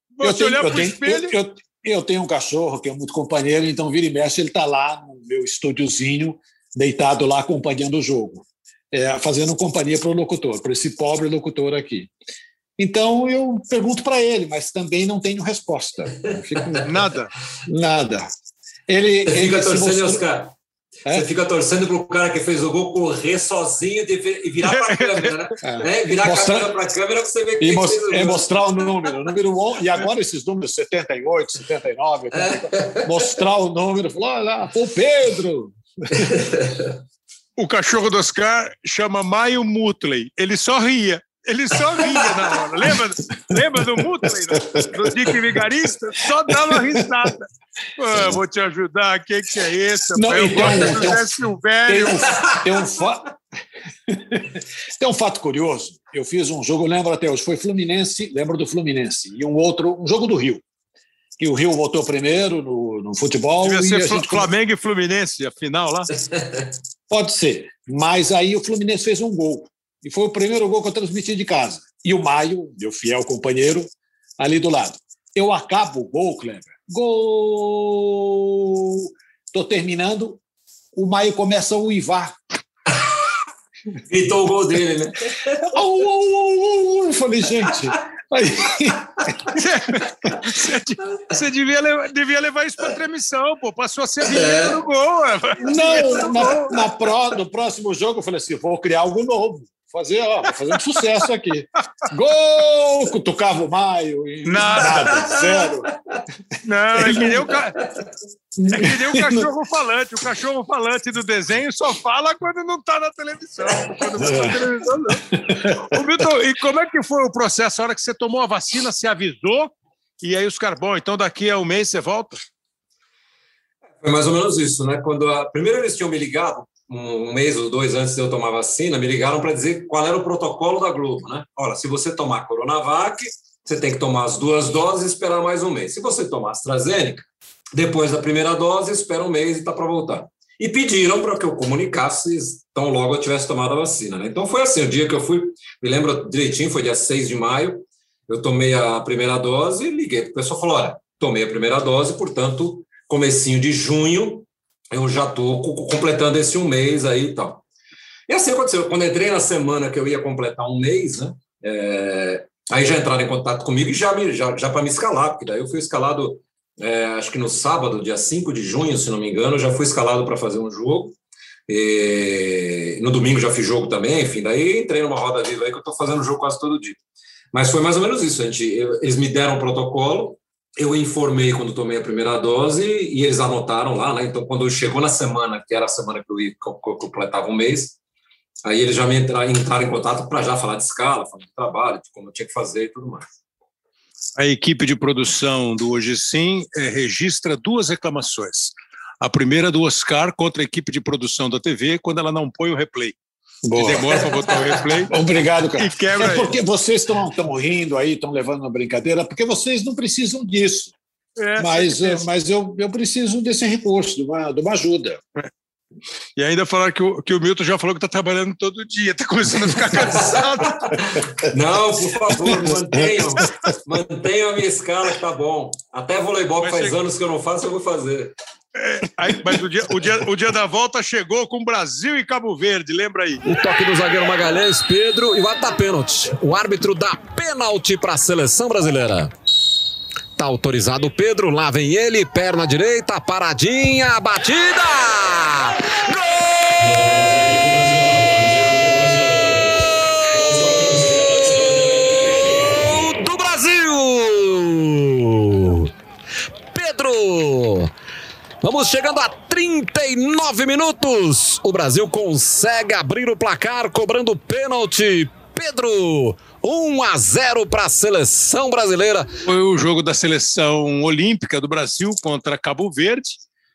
Eu tenho um cachorro que é muito companheiro, então vira e mexe, ele está lá no meu estúdiozinho, deitado lá acompanhando o jogo, fazendo companhia para o locutor, para esse pobre locutor aqui. Então eu pergunto para ele, mas também não tenho resposta. Nada. Ele fica torcendo, Oscar. Você fica torcendo para o cara que fez o gol correr sozinho e virar para a câmera, né? Virar a câmera para a câmera para você ver quem fez o gol. Mostrar o número 1, e agora esses números 78, 79, 84, mostrar o número, falar, olha lá, foi o Pedro. O cachorro do Oscar chama Maio Mutley. Ele só ria. ele só ria na hora. Lembra do Mutley, do Dick Vigarista? Só dava risada. Pô, vou te ajudar, quem que é esse? Não, eu gosto do Zé Silvério. Tem um fato curioso. Eu fiz um jogo, lembro até hoje, foi Fluminense, lembro do Fluminense, e um jogo do Rio. Que o Rio voltou primeiro no futebol. Devia ser Flamengo e Fluminense, a final lá? Pode ser, mas aí o Fluminense fez um gol. E foi o primeiro gol que eu transmiti de casa. E o Maio, meu fiel companheiro, ali do lado. Eu acabo o gol, Kleber. Gol! Estou terminando, o Maio começa a uivar. Gritou o gol dele, né? Eu falei, gente... Você devia levar isso para transmissão, pô. Passou a ser vinheta no gol. Não, no próximo jogo eu falei assim, vou criar algo novo. Vou fazer um sucesso aqui. Gol! Cutucava o Maio. Nada, zero. Não, é que nem o cachorro falante. O cachorro falante do desenho só fala quando não está na televisão. Quando não está na televisão, não. Ô, Milton, e como é que foi o processo? A hora que você tomou a vacina, você avisou? E aí os caras, bom, então daqui a um mês você volta? Foi mais ou menos isso, né? Primeiro eles tinham me ligado, um mês ou 2 antes de eu tomar vacina, me ligaram para dizer qual era o protocolo da Globo, né? Olha, se você tomar Coronavac, você tem que tomar as 2 doses e esperar mais um mês. Se você tomar AstraZeneca, depois da primeira dose, espera um mês e está para voltar. E pediram para que eu comunicasse tão logo eu tivesse tomado a vacina, né? Então foi assim, o dia que eu fui, me lembro direitinho, foi dia 6 de maio, eu tomei a primeira dose e liguei para o pessoal e falou, olha, tomei a primeira dose, portanto, comecinho de junho, eu já estou completando esse um mês aí e tal. E assim aconteceu, quando entrei na semana que eu ia completar um mês, né, aí já entraram em contato comigo e já para me escalar, porque daí eu fui escalado, acho que no sábado, dia 5 de junho, se não me engano, eu já fui escalado para fazer um jogo, e no domingo já fiz jogo também, enfim, daí entrei numa roda viva aí que eu estou fazendo jogo quase todo dia. Mas foi mais ou menos isso, eles me deram um protocolo, eu informei quando tomei a primeira dose e eles anotaram lá, né? Então, quando chegou na semana, que era a semana que eu completava um mês, aí eles já me entraram em contato para já falar de escala, falar de trabalho, de como eu tinha que fazer e tudo mais. A equipe de produção do Hoje Sim registra 2 reclamações. A primeira do Oscar contra a equipe de produção da TV, quando ela não põe o replay. Boa. Que demora para botar o replay. Obrigado, cara. E quebra porque vocês estão rindo aí, estão levando uma brincadeira, porque vocês não precisam disso. Mas eu preciso desse recurso, de uma ajuda. E ainda falaram que o Milton já falou que está trabalhando todo dia, está começando a ficar cansado. Não, por favor, mantenham a minha escala, que tá bom. Até voleibol, que faz anos que eu não faço, eu vou fazer. Mas o dia da volta chegou com Brasil e Cabo Verde, lembra aí. O toque do zagueiro Magalhães, Pedro, e vai dar pênalti. O árbitro dá pênalti para a seleção brasileira. Tá autorizado o Pedro, lá vem ele, perna direita, paradinha, batida! Gol do Brasil! Pedro! Vamos chegando a 39 minutos. O Brasil consegue abrir o placar cobrando pênalti. Pedro, 1-0 para a seleção brasileira. Foi o jogo da seleção olímpica do Brasil contra Cabo Verde.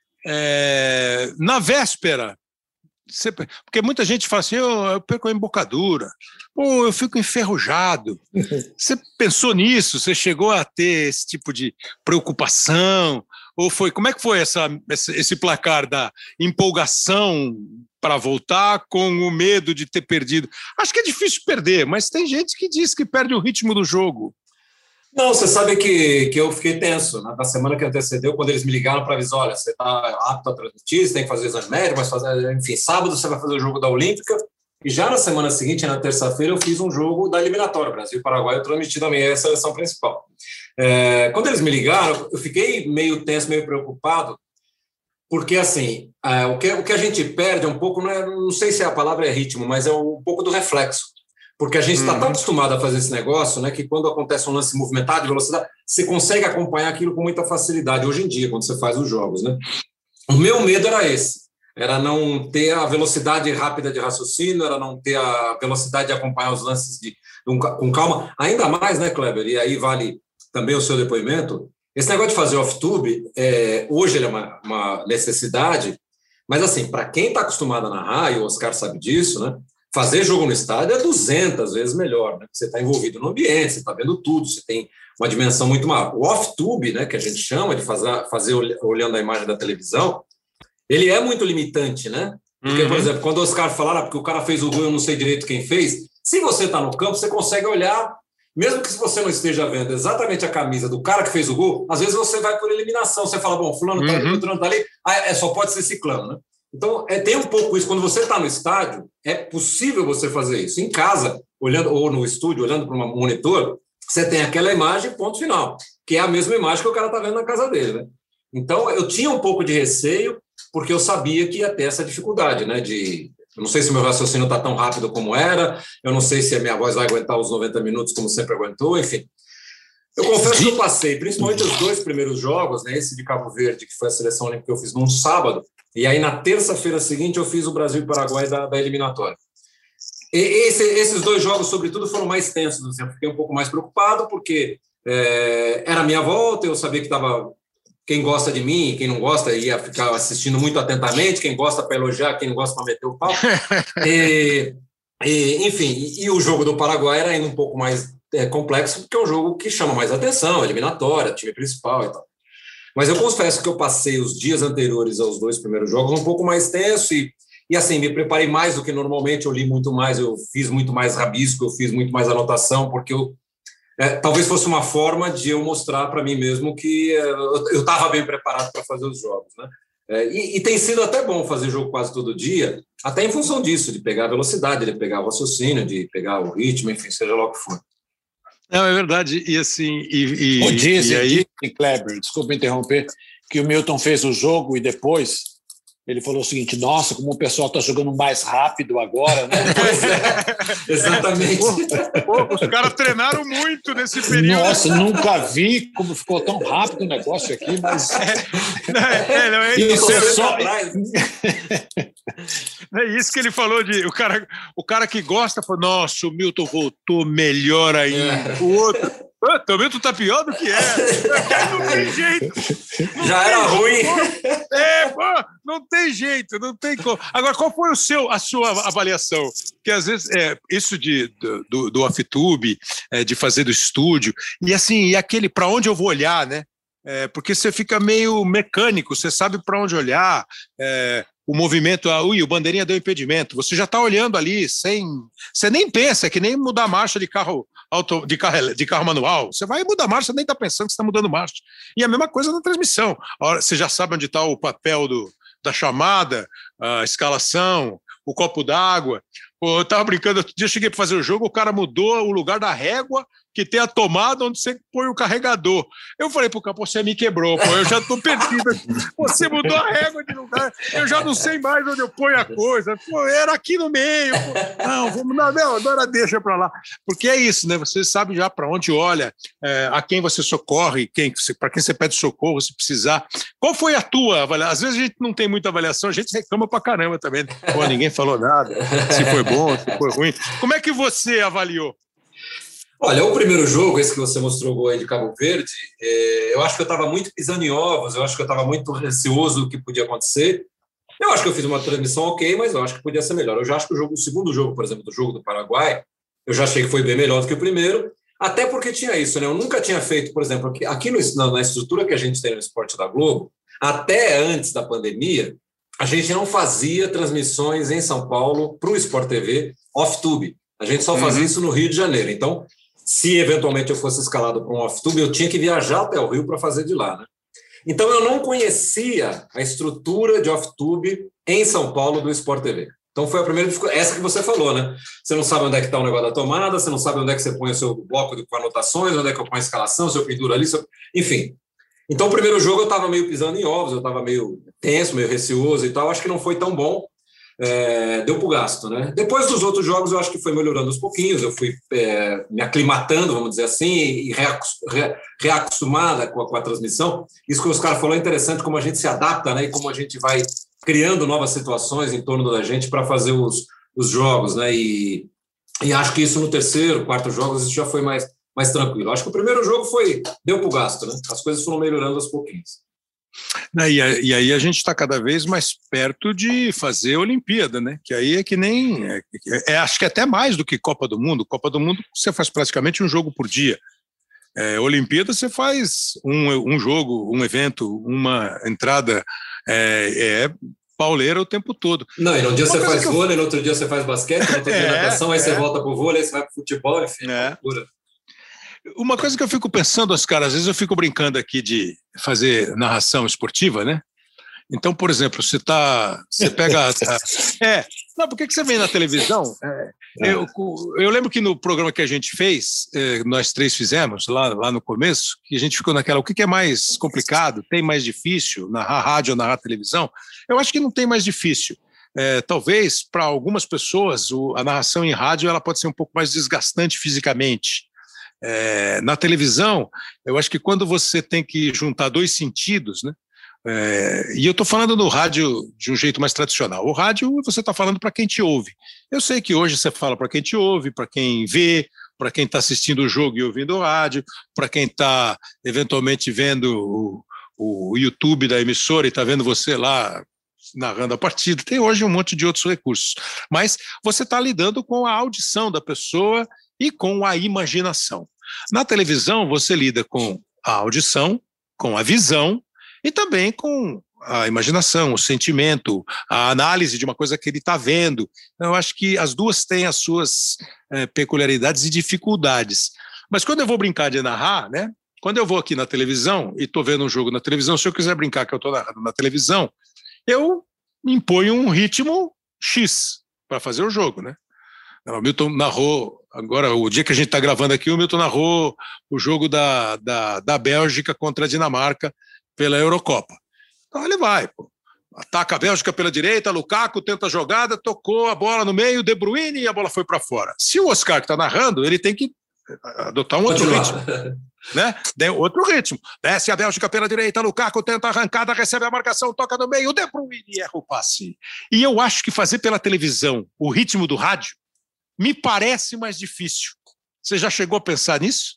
Na véspera, porque muita gente fala assim, eu perco a embocadura, ou eu fico enferrujado. Você pensou nisso? Você chegou a ter esse tipo de preocupação? Ou como é que foi esse placar da empolgação para voltar com o medo de ter perdido? Acho que é difícil perder, mas tem gente que diz que perde o ritmo do jogo. Não, você sabe que eu fiquei tenso, né? Na semana que antecedeu, quando eles me ligaram para avisar, olha, você está apto a transmitir, você tem que fazer o exame médico, enfim, sábado você vai fazer o jogo da Olímpica, e já na semana seguinte, na terça-feira, eu fiz um jogo da eliminatória, Brasil e Paraguai, eu transmiti também a seleção principal. Quando eles me ligaram, eu fiquei meio tenso, meio preocupado, porque, assim, o que a gente perde é um pouco, não sei se a palavra é ritmo, mas é um pouco do reflexo. Porque a gente está tão acostumado a fazer esse negócio, né, que quando acontece um lance movimentado de velocidade, você consegue acompanhar aquilo com muita facilidade hoje em dia, quando você faz os jogos, né? O meu medo era esse. era não ter a velocidade rápida de raciocínio, era não ter a velocidade de acompanhar os lances com calma. Ainda mais, né, Kleber? E aí vale também o seu depoimento. Esse negócio de fazer off-tube, hoje ele é uma necessidade, mas assim, para quem está acostumado a narrar, e o Oscar sabe disso, né? Fazer jogo no estádio é 200 vezes melhor, né? Você está envolvido no ambiente, você está vendo tudo, você tem uma dimensão muito maior. O off-tube, né, que a gente chama de fazer olhando a imagem da televisão, ele é muito limitante, né? Porque, por exemplo, quando o Oscar falar, porque o cara fez o gol, eu não sei direito quem fez, se você está no campo, você consegue olhar, mesmo que se você não esteja vendo exatamente a camisa do cara que fez o gol, às vezes você vai por eliminação, você fala, bom, fulano está ali, fulano está ali, só pode ser ciclano, né? Então, tem um pouco isso. Quando você está no estádio, é possível você fazer isso. Em casa, olhando, ou no estúdio, olhando para um monitor, você tem aquela imagem, ponto final, que é a mesma imagem que o cara está vendo na casa dele, né? Então, eu tinha um pouco de receio, porque eu sabia que ia ter essa dificuldade, né? Eu não sei se meu raciocínio está tão rápido como era, eu não sei se a minha voz vai aguentar os 90 minutos como sempre aguentou, enfim. Eu confesso que eu passei, principalmente os 2 primeiros jogos, né? Esse de Cabo Verde, que foi a seleção olímpica que eu fiz num sábado, e aí na terça-feira seguinte eu fiz o Brasil e Paraguai da eliminatória. E esses 2 jogos, sobretudo, foram mais tensos. Eu fiquei um pouco mais preocupado, porque era a minha volta, eu sabia que estava... Quem gosta de mim, quem não gosta, ia ficar assistindo muito atentamente, quem gosta para elogiar, quem não gosta para meter o pau. Enfim, e o jogo do Paraguai era ainda um pouco mais complexo, porque é um jogo que chama mais atenção, eliminatória, time principal e tal. Mas eu confesso que eu passei os dias anteriores aos 2 primeiros jogos um pouco mais tenso e assim, me preparei mais do que normalmente, eu li muito mais, eu fiz muito mais rabisco, eu fiz muito mais anotação, porque talvez fosse uma forma de eu mostrar para mim mesmo que eu estava bem preparado para fazer os jogos, né? E tem sido até bom fazer jogo quase todo dia, até em função disso, de pegar a velocidade, de pegar o raciocínio, de pegar o ritmo, enfim, seja lá o que for. Não, é verdade, e assim... Dizem, Kleber, desculpa interromper, que o Milton fez o jogo e depois... Ele falou o seguinte, nossa, como o pessoal está jogando mais rápido agora, né? Pois é, exatamente. Os caras treinaram muito nesse período. Nossa, nunca vi como ficou tão rápido o negócio aqui, mas... É isso que ele falou, o cara que gosta, falou, nossa, o Milton voltou melhor ainda. O outro... Também tu tá pior do que não tem jeito. Já era ruim. Não tem jeito, não tem como. Agora, qual foi a sua avaliação? Porque às vezes isso do off-tube, de fazer do estúdio, e assim, e aquele para onde eu vou olhar, né? Porque você fica meio mecânico, você sabe para onde olhar, o movimento, o bandeirinha deu impedimento, você já está olhando ali você nem pensa, é que nem mudar a marcha de carro manual, você vai mudar a marcha, nem está pensando que você está mudando marcha. E a mesma coisa na transmissão, você já sabe onde está o papel da chamada, a escalação, o copo d'água. Eu estava brincando, outro dia eu cheguei para fazer o jogo, o cara mudou o lugar da régua que tem a tomada onde você põe o carregador. Eu falei pro cara, você me quebrou, eu já estou perdido aqui. Você mudou a régua de lugar, eu já não sei mais onde eu ponho a coisa. Era aqui no meio. Não, agora deixa para lá. Porque é isso, né? Você sabe já para onde olha, a quem você socorre, para quem você pede socorro, se precisar. Qual foi a tua avaliação? Às vezes a gente não tem muita avaliação, a gente reclama pra caramba também. Ninguém falou nada, se foi bom, se foi ruim. Como é que você avaliou? Olha, o primeiro jogo, esse que você mostrou o gol aí de Cabo Verde, eu acho que eu estava muito pisando em ovos, eu acho que eu estava muito receoso do que podia acontecer. Eu acho que eu fiz uma transmissão ok, mas eu acho que podia ser melhor. Eu já acho que o segundo jogo, por exemplo, do jogo do Paraguai, eu já achei que foi bem melhor do que o primeiro, até porque tinha isso, né? Eu nunca tinha feito, por exemplo, aqui na estrutura que a gente tem no Esporte da Globo, até antes da pandemia, a gente não fazia transmissões em São Paulo para o Sport TV off-tube. A gente só fazia isso no Rio de Janeiro. Então, se eventualmente eu fosse escalado para um off-tube, eu tinha que viajar até o Rio para fazer de lá, né? Então, eu não conhecia a estrutura de off-tube em São Paulo do Sport TV. Então, foi a primeira dificuldade, essa que você falou, né? Você não sabe onde é que está o negócio da tomada, você não sabe onde é que você põe o seu bloco com anotações, onde é que eu ponho a escalação, se eu penduro ali, enfim. Então, o primeiro jogo eu estava meio pisando em ovos, eu estava meio tenso, meio receoso e tal, acho que não foi tão bom. Deu para o gasto, né? Depois dos outros jogos eu acho que foi melhorando aos pouquinhos, eu fui me aclimatando, vamos dizer assim, e reacostumada com a transmissão. Isso que os caras falaram é interessante, como a gente se adapta, né? E como a gente vai criando novas situações em torno da gente para fazer os jogos, né? E acho que isso no terceiro, quarto jogos, isso já foi mais tranquilo. Acho que o primeiro jogo deu para o gasto, né? As coisas foram melhorando aos pouquinhos. E aí a gente está cada vez mais perto de fazer Olimpíada, né? Que aí é que nem... acho que é até mais do que Copa do Mundo. Copa do Mundo você faz praticamente um jogo por dia. Olimpíada você faz um jogo, um evento, uma entrada, pauleira o tempo todo. Não, e num dia você faz vôlei, no outro dia você faz basquete, no outro dia natação, aí você volta pro vôlei, aí você vai pro futebol, enfim, loucura. Uma coisa que eu fico pensando, Oscar, às vezes eu fico brincando aqui de fazer narração esportiva, né? Então, por exemplo, você pega... Não, por que você vem na televisão? Eu lembro que no programa que a gente fez, nós três fizemos, lá no começo, que a gente ficou naquela, o que é mais complicado, tem mais difícil, narrar rádio ou narrar televisão? Eu acho que não tem mais difícil. Talvez, para algumas pessoas, a narração em rádio ela pode ser um pouco mais desgastante fisicamente. Na televisão, eu acho que quando você tem que juntar dois sentidos, né? E eu estou falando no rádio de um jeito mais tradicional. O rádio você está falando para quem te ouve. Eu sei que hoje você fala para quem te ouve, para quem vê, para quem está assistindo o jogo e ouvindo o rádio, para quem está eventualmente vendo o YouTube da emissora e está vendo você lá narrando a partida. Tem hoje um monte de outros recursos. Mas você está lidando com a audição da pessoa e com a imaginação. Na televisão você lida com a audição, com a visão, e também com a imaginação, o sentimento, a análise de uma coisa que ele está vendo. Eu acho que as duas têm as suas peculiaridades e dificuldades. Mas quando eu vou brincar de narrar, né? Quando eu vou aqui na televisão e estou vendo um jogo na televisão, se eu quiser brincar que eu estou narrando na televisão, eu imponho um ritmo X para fazer o jogo, né? O Milton narrou, agora, o dia que a gente está gravando aqui, o Milton narrou o jogo da Bélgica contra a Dinamarca pela Eurocopa. Então ele vai, ataca a Bélgica pela direita, Lukaku tenta a jogada, tocou a bola no meio, De Bruyne e a bola foi para fora. Se o Oscar que está narrando, ele tem que adotar um outro ritmo. Né? Outro ritmo. Desce a Bélgica pela direita, Lukaku tenta a arrancada, recebe a marcação, toca no meio, De Bruyne erra o passe. E eu acho que fazer pela televisão o ritmo do rádio me parece mais difícil. Você já chegou a pensar nisso?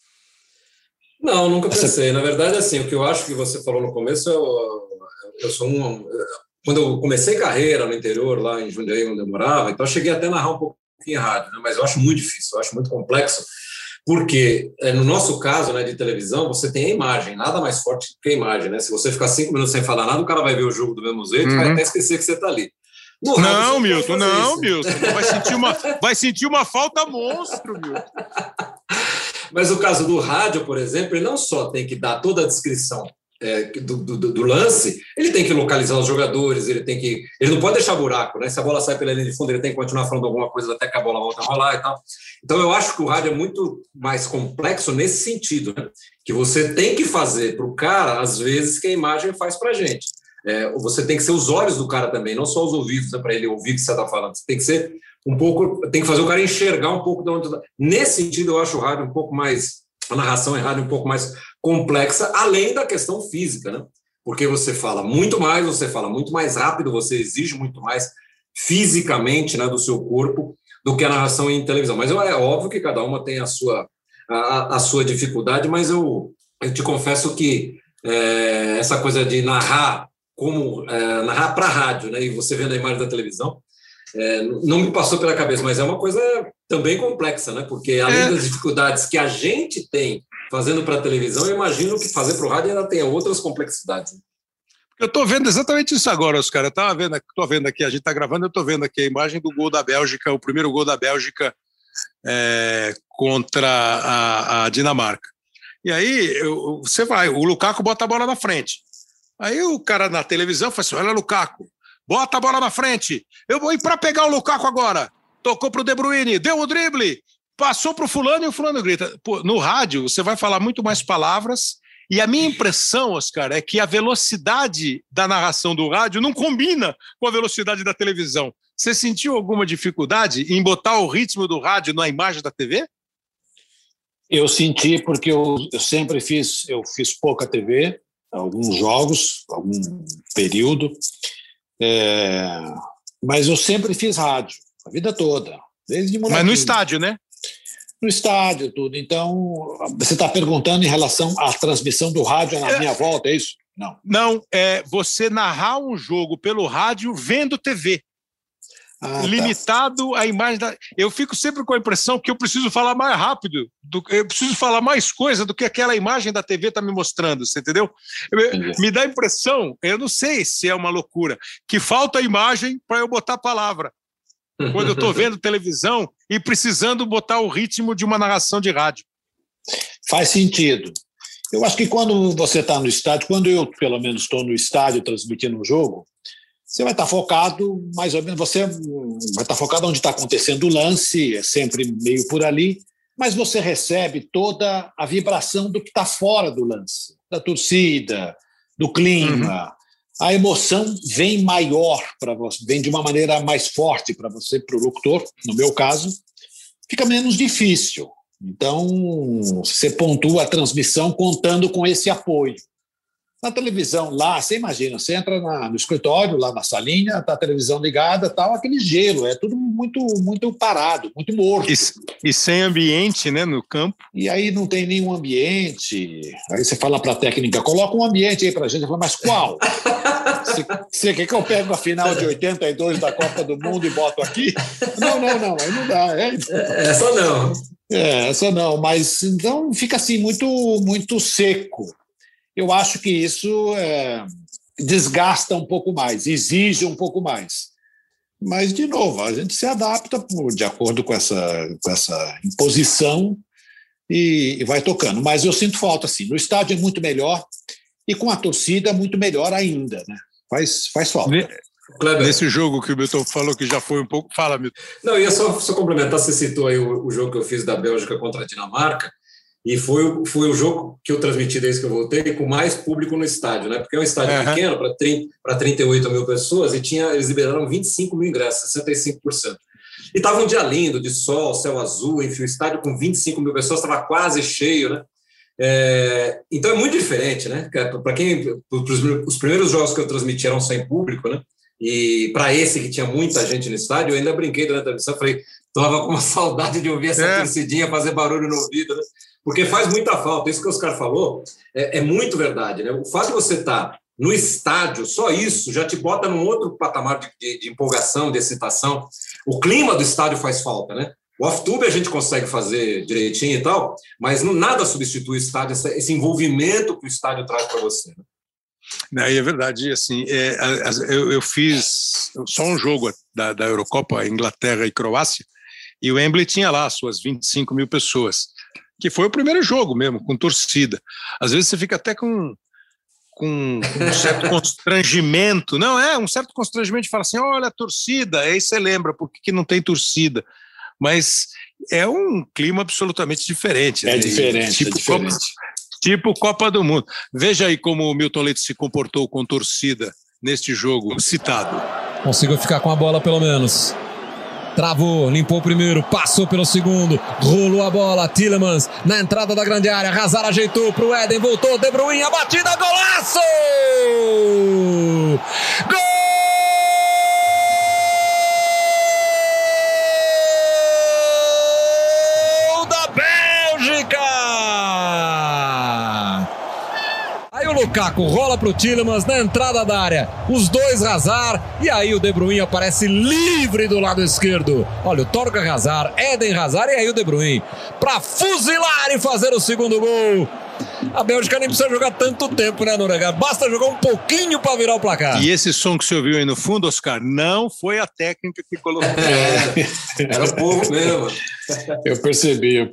Não, nunca pensei. Na verdade, assim, o que eu acho que você falou no começo, eu sou quando eu comecei carreira no interior, lá em Jundiaí, onde eu morava, então eu cheguei até a narrar um pouquinho em rádio, né? Mas eu acho muito difícil, eu acho muito complexo, porque no nosso caso, né, de televisão, você tem a imagem, nada mais forte que a imagem, né? Se você ficar 5 minutos sem falar nada, o cara vai ver o jogo do mesmo jeito, vai até esquecer que você está ali. Não, Milton, Milton. Vai sentir uma falta monstro, Milton. Mas o caso do rádio, por exemplo, ele não só tem que dar toda a descrição do lance, ele tem que localizar os jogadores, ele não pode deixar buraco, né? Se a bola sai pela linha de fundo, ele tem que continuar falando alguma coisa até que a bola volta a rolar e tal. Então, eu acho que o rádio é muito mais complexo nesse sentido, né? Que você tem que fazer para o cara, às vezes, que a imagem faz para a gente. Você tem que ser os olhos do cara também, não só os ouvidos, né, para ele ouvir o que você está falando. Você tem que ser tem que fazer o cara enxergar um pouco de onde está. Nesse sentido, eu acho o rádio um pouco mais, a narração em rádio um pouco mais complexa, além da questão física, né? Porque você fala muito mais rápido, você exige muito mais fisicamente, né, do seu corpo do que a narração em televisão. Mas é óbvio que cada uma tem a sua dificuldade, mas eu te confesso que essa coisa de narrar narrar para a rádio, né, e você vendo a imagem da televisão, não me passou pela cabeça, mas é uma coisa também complexa, né? Porque além das dificuldades que a gente tem fazendo para a televisão, eu imagino que fazer para o rádio ainda tenha outras complexidades. Eu estou vendo exatamente isso agora, Oscar. Estou vendo aqui, a gente está gravando, eu estou vendo aqui a imagem do gol da Bélgica, o primeiro gol da Bélgica contra a Dinamarca. E aí, o Lukaku bota a bola na frente. Aí o cara na televisão fala assim, olha, Lukaku, bota a bola na frente. Eu vou ir para pegar o Lukaku agora. Tocou para o De Bruyne, deu o drible, passou para o fulano e o fulano grita. Pô, no rádio, você vai falar muito mais palavras e a minha impressão, Oscar, é que a velocidade da narração do rádio não combina com a velocidade da televisão. Você sentiu alguma dificuldade em botar o ritmo do rádio na imagem da TV? Eu senti porque eu sempre fiz pouca TV, alguns jogos, algum período. Mas eu sempre fiz rádio, a vida toda, desde molequinho. Mas no estádio, né? No estádio, tudo. Então, você está perguntando em relação à transmissão do rádio na minha volta, é isso? Não. Não, você narrar um jogo pelo rádio vendo TV. Limitado à imagem Eu fico sempre com a impressão que eu preciso falar mais rápido, eu preciso falar mais coisa do que aquela imagem da TV está me mostrando, você entendeu? Me dá a impressão, eu não sei se é uma loucura, que falta a imagem para eu botar a palavra. Quando eu estou vendo televisão e precisando botar o ritmo de uma narração de rádio. Faz sentido. Eu acho que quando você está no estádio, quando eu, pelo menos, estou no estádio transmitindo um jogo, você vai estar focado, mais ou menos, você vai estar focado onde está acontecendo o lance, é sempre meio por ali, mas você recebe toda a vibração do que está fora do lance, da torcida, do clima. A emoção vem maior para você, vem de uma maneira mais forte para você, para o locutor, no meu caso, fica menos difícil. Então, você pontua a transmissão contando com esse apoio. Na televisão, lá, você imagina, você entra no escritório, lá na salinha, está a televisão ligada, tal, aquele gelo, é tudo muito, muito parado, muito morto. E sem ambiente, né, no campo. E aí não tem nenhum ambiente. Aí você fala para a técnica, coloca um ambiente aí para a gente. Eu falo, mas qual? Você quer que eu pego a final de 82 da Copa do Mundo e boto aqui? Não, aí não dá. Essa não. Essa não, mas então fica assim muito, muito seco. Eu acho que isso desgasta um pouco mais, exige um pouco mais. Mas, de novo, a gente se adapta de acordo com essa imposição e vai tocando. Mas eu sinto falta, assim, no estádio é muito melhor e com a torcida é muito melhor ainda, né? Faz falta. Nesse jogo que o Milton falou que já foi um pouco... Fala, Milton. Não, ia só complementar, você citou aí o jogo que eu fiz da Bélgica contra a Dinamarca, e foi o jogo que eu transmiti desde que eu voltei com mais público no estádio, né? Porque é um estádio pequeno, para 38 mil pessoas, e eles liberaram 25 mil ingressos, 65%. E estava um dia lindo, de sol, céu azul, enfim, o estádio com 25 mil pessoas estava quase cheio, né? Então é muito diferente, né? Para os primeiros jogos que eu transmiti eram sem público, né? E para esse que tinha muita gente no estádio, eu ainda brinquei durante a transmissão, falei, estava com uma saudade de ouvir essa torcidinha fazer barulho no ouvido, né? Porque faz muita falta. Isso que o Oscar falou é muito verdade, né? O fato de você estar no estádio, só isso já te bota num outro patamar de empolgação, de excitação. O clima do estádio faz falta, né? O off-tube a gente consegue fazer direitinho e tal, mas nada substitui o estádio, esse envolvimento que o estádio traz para você, né? É verdade, assim, eu fiz só um jogo da Eurocopa, Inglaterra e Croácia, e o Wembley tinha lá suas 25 mil pessoas, que foi o primeiro jogo mesmo, com torcida. Às vezes você fica até com um certo constrangimento, um certo constrangimento de falar assim, olha a torcida, aí você lembra por que não tem torcida, mas é um clima absolutamente diferente. É diferente, Tipo Copa do Mundo. Veja aí como o Milton Leite se comportou com torcida neste jogo citado. Conseguiu ficar com a bola pelo menos. Travou, limpou o primeiro, passou pelo segundo, rolou a bola, Tielemans na entrada da grande área, Hazard ajeitou pro Éden, voltou, De Bruyne, a batida, golaço! Gol da Bélgica! Aí o Lukaku rola pro Tielemans na entrada da área, os dois Hazard, e aí o De Bruyne aparece livre do lado esquerdo. Olha, o Torgan Hazard, Eden Hazard e aí o De Bruyne para fuzilar e fazer o segundo gol. A Bélgica nem precisa jogar tanto tempo, né, Noronha? Basta jogar um pouquinho para virar o placar. E esse som que você ouviu aí no fundo, Oscar, não foi a técnica que colocou. Era o povo mesmo. Eu percebi.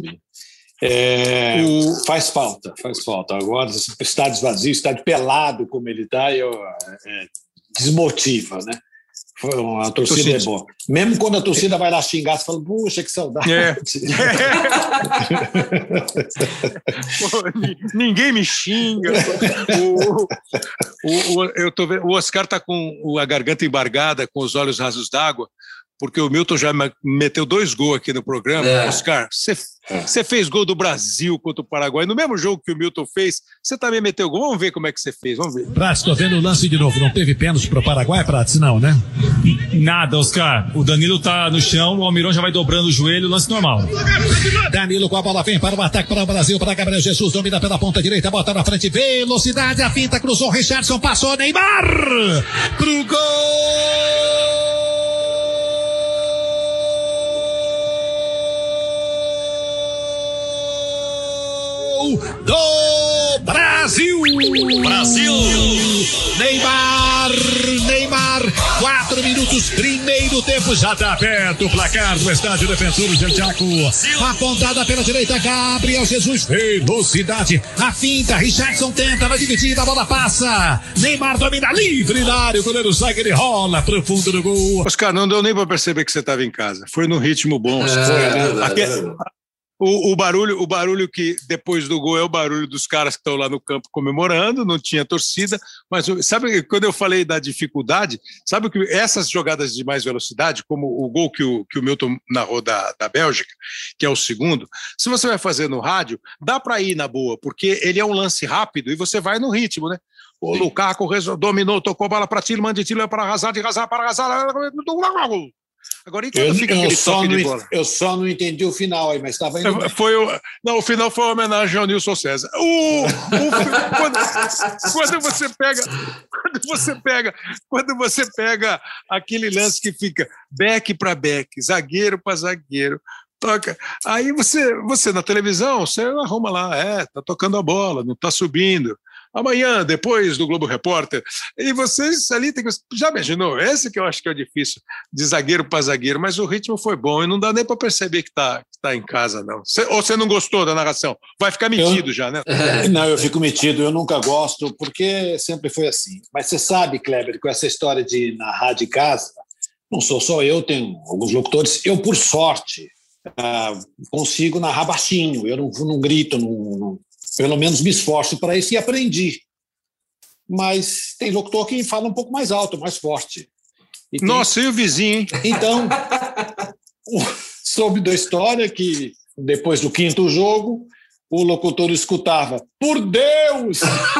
Faz falta. Agora, estádios vazios, estádio pelado como ele está, desmotiva, né? A torcida é boa. Mesmo quando a torcida vai lá xingar, você fala, puxa, que saudade. Ninguém me xinga. Eu tô vendo, o Oscar está com a garganta embargada, com os olhos rasos d'água, porque o Milton já meteu 2 gols aqui no programa. Oscar, você fez gol do Brasil contra o Paraguai. No mesmo jogo que o Milton fez, você também meteu gol. Vamos ver como é que você fez, vamos ver. Prats, tô vendo o lance de novo. Não teve pênalti pro Paraguai, Prats? Não, né? Nada, Oscar. O Danilo tá no chão, o Almiron já vai dobrando o joelho, lance normal. Danilo com a bola vem para o ataque para o Brasil, para Gabriel Jesus, domina pela ponta direita, bota na frente, velocidade, a finta, cruzou, Richardson, passou, Neymar pro gol! Do Brasil! Neymar, 4 minutos, primeiro tempo, já está aberto o placar do estádio Defensores del Chaco. Apontada pela direita, Gabriel Jesus, velocidade, a finta, Richardson tenta na dividida, a bola passa, Neymar domina livre na área, o goleiro sai, ele rola pro fundo do gol. Oscar, não deu nem para perceber que você estava em casa, foi num ritmo bom. O barulho que depois do gol é o barulho dos caras que estão lá no campo comemorando, não tinha torcida, mas sabe quando eu falei da dificuldade, sabe que essas jogadas de mais velocidade, como o gol que o Milton narrou da Bélgica, que é o segundo, se você vai fazer no rádio, dá para ir na boa, porque ele é um lance rápido e você vai no ritmo, né? O Lukaku dominou, tocou a bola para Tielemans, de Tielemans para Hazard, de Hazard para Hazard, agora, eu só não entendi o final aí, mas estava indo. O final foi uma homenagem ao Nilson César. Quando você pega aquele lance que fica back para back, zagueiro para zagueiro, toca. Aí você na televisão, você arruma lá, tá tocando a bola, não tá subindo. Amanhã, depois do Globo Repórter, e vocês ali tem que... Já imaginou? Esse que eu acho que é o difícil, de zagueiro para zagueiro, mas o ritmo foi bom e não dá nem para perceber que tá em casa, não. Ou você não gostou da narração? Vai ficar metido já, né? Não, eu fico metido, eu nunca gosto, porque sempre foi assim. Mas você sabe, Kleber, com essa história de narrar de casa, não sou só eu, tem alguns locutores, eu, por sorte, consigo narrar baixinho, eu não grito, pelo menos me esforço para isso e aprendi. Mas tem locutor que fala um pouco mais alto, mais forte. Nossa, e o vizinho, hein? Então, soube da história que, depois do 5º jogo, o locutor escutava, por Deus!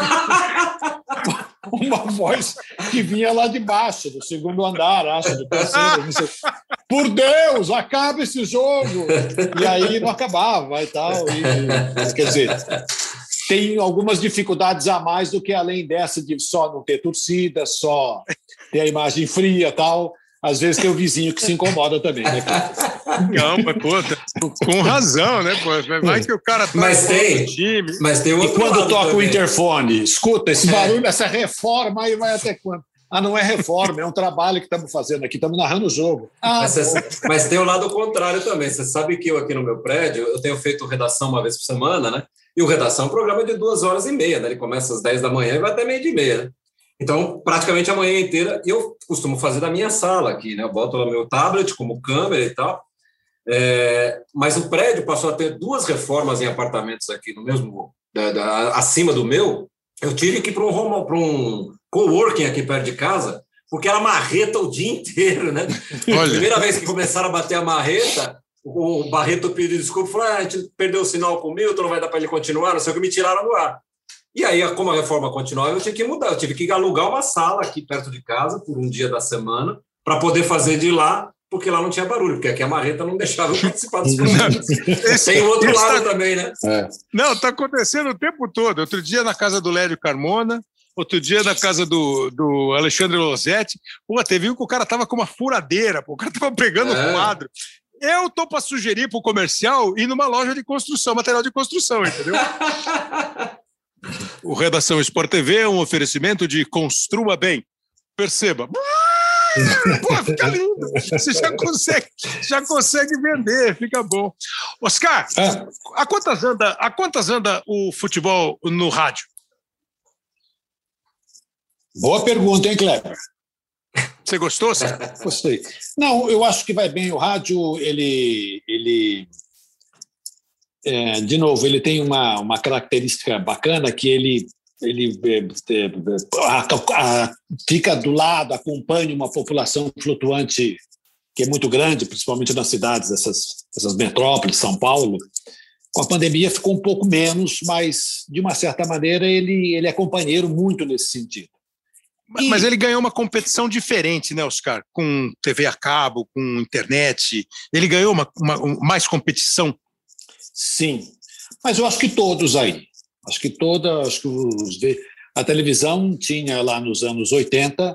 Uma voz que vinha lá de baixo, do 2º andar, acho, do 3º, não sei. Por Deus, acaba esse jogo! E aí não acabava e tal. Quer dizer, tem algumas dificuldades a mais do que além dessa de só não ter torcida, só ter a imagem fria e tal. Às vezes tem o vizinho que se incomoda também, né? Não, mas com razão, né? Vai que o cara tá no time. Mas tem e quando toca também o interfone, escuta esse barulho, essa reforma aí vai até quando? Não é reforma, é um trabalho que estamos fazendo aqui, estamos narrando o jogo. Mas tem o lado contrário também. Você sabe que eu aqui no meu prédio, eu tenho feito redação uma vez por semana, né? E o redação é um programa de 2h30, né? Ele começa às 10 da manhã e vai até 12h30, né? Então, praticamente a manhã inteira, e eu costumo fazer da minha sala aqui, né? Eu boto lá meu tablet como câmera e tal. Mas o prédio passou a ter 2 reformas em apartamentos aqui, no mesmo, acima do meu. Eu tive que ir para um coworking aqui perto de casa, porque era marreta o dia inteiro, né? Olha. Primeira vez que começaram a bater a marreta, o Barreto pediu desculpa, falou, a gente perdeu o sinal com o Milton, não vai dar para ele continuar, não sei o que, me tiraram do ar. E aí, como a reforma continuava, eu tinha que mudar, eu tive que alugar uma sala aqui perto de casa, por um dia da semana, para poder fazer de lá, porque lá não tinha barulho, porque aqui a marreta não deixava eu participar dos programas. Tem o outro lado também, né? Não, está acontecendo o tempo todo. Outro dia na casa do Lédio Carmona, outro dia na casa do Alexandre Losetti. Teve um que o cara tava com uma furadeira, o cara tava pegando o quadro. Eu tô para sugerir para o comercial ir numa loja de construção, material de construção, entendeu? O Redação Sport TV é um oferecimento de Construa Bem. Perceba. Pô, fica lindo. Você já consegue vender, fica bom. Oscar, a quantas anda o futebol no rádio? Boa pergunta, hein, Kleber? Você gostou? Gostei. Não, eu acho que vai bem. O rádio, ele de novo, ele tem uma característica bacana que ele fica do lado, acompanha uma população flutuante que é muito grande, principalmente nas cidades, essas metrópoles, São Paulo. Com a pandemia ficou um pouco menos, mas, de uma certa maneira, ele é companheiro muito nesse sentido. Mas ele ganhou uma competição diferente, né, Oscar? Com TV a cabo, com internet. Ele ganhou mais competição? Sim, mas eu acho que todos aí. A televisão tinha lá nos anos 80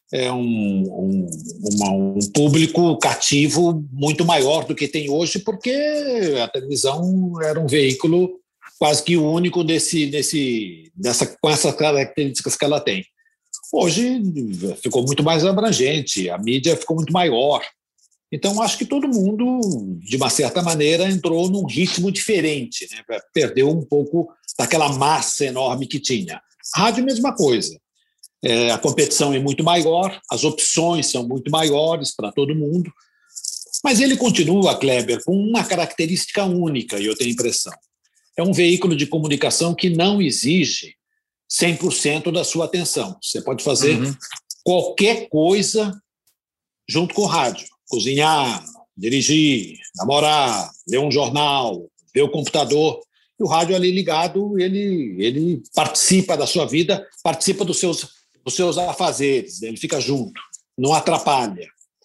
um público cativo muito maior do que tem hoje, porque a televisão era um veículo quase que único com essas características que ela tem. Hoje ficou muito mais abrangente, a mídia ficou muito maior. Então, acho que todo mundo, de uma certa maneira, entrou num ritmo diferente, né? Perdeu um pouco daquela massa enorme que tinha. Rádio, mesma coisa. A competição é muito maior, as opções são muito maiores para todo mundo, mas ele continua, Kleber, com uma característica única, eu tenho a impressão. É um veículo de comunicação que não exige 100% da sua atenção. Você pode fazer qualquer coisa junto com o rádio. Cozinhar, dirigir, namorar, ler um jornal, ver o computador. E o rádio ali ligado, ele participa da sua vida, participa dos seus afazeres, ele fica junto, não atrapalha.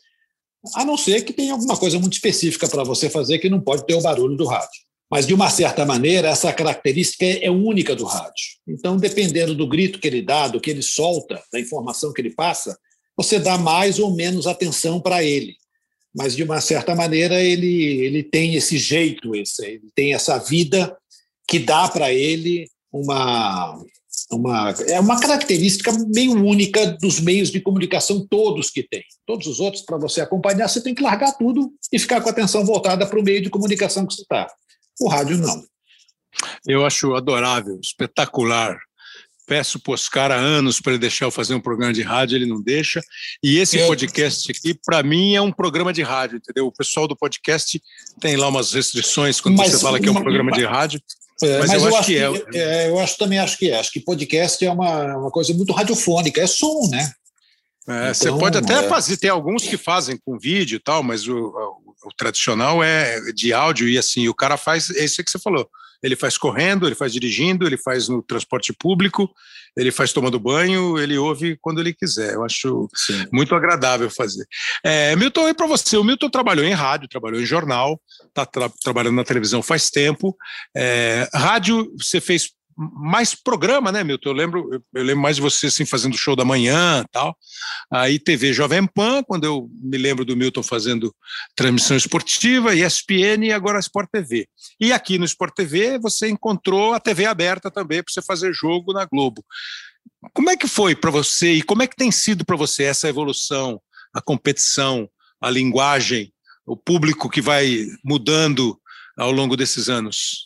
A não ser que tenha alguma coisa muito específica para você fazer que não pode ter o barulho do rádio. Mas, de uma certa maneira, essa característica é única do rádio. Então, dependendo do grito que ele dá, do que ele solta, da informação que ele passa, você dá mais ou menos atenção para ele. Mas, de uma certa maneira, ele tem esse jeito, ele tem essa vida que dá para ele uma característica meio única dos meios de comunicação todos que tem. Todos os outros, para você acompanhar, você tem que largar tudo e ficar com a atenção voltada para o meio de comunicação que você está. O rádio, não. Eu acho adorável, espetacular. Peço para o Oscar há anos para ele deixar eu fazer um programa de rádio, ele não deixa. E esse podcast aqui, para mim, é um programa de rádio, entendeu? O pessoal do podcast tem lá umas restrições quando você fala que é um programa de rádio. Mas eu acho que é. Eu também acho que é. Acho que podcast é uma coisa muito radiofônica, é som, né? Então, você pode até fazer, tem alguns que fazem com vídeo e tal, mas o tradicional é de áudio e assim, o cara faz esse que você falou. Ele faz correndo, ele faz dirigindo, ele faz no transporte público, ele faz tomando banho, ele ouve quando ele quiser. Eu acho muito agradável fazer. Milton, e para você? O Milton trabalhou em rádio, trabalhou em jornal, está trabalhando na televisão faz tempo. Rádio, você fez mais programa, né, Milton? Eu lembro mais de você assim, fazendo show da manhã e tal. Aí TV Jovem Pan, quando eu me lembro do Milton fazendo transmissão esportiva, ESPN e agora Sport TV. E aqui no Sport TV você encontrou a TV aberta também para você fazer jogo na Globo. Como é que foi para você e como é que tem sido para você essa evolução, a competição, a linguagem, o público que vai mudando ao longo desses anos?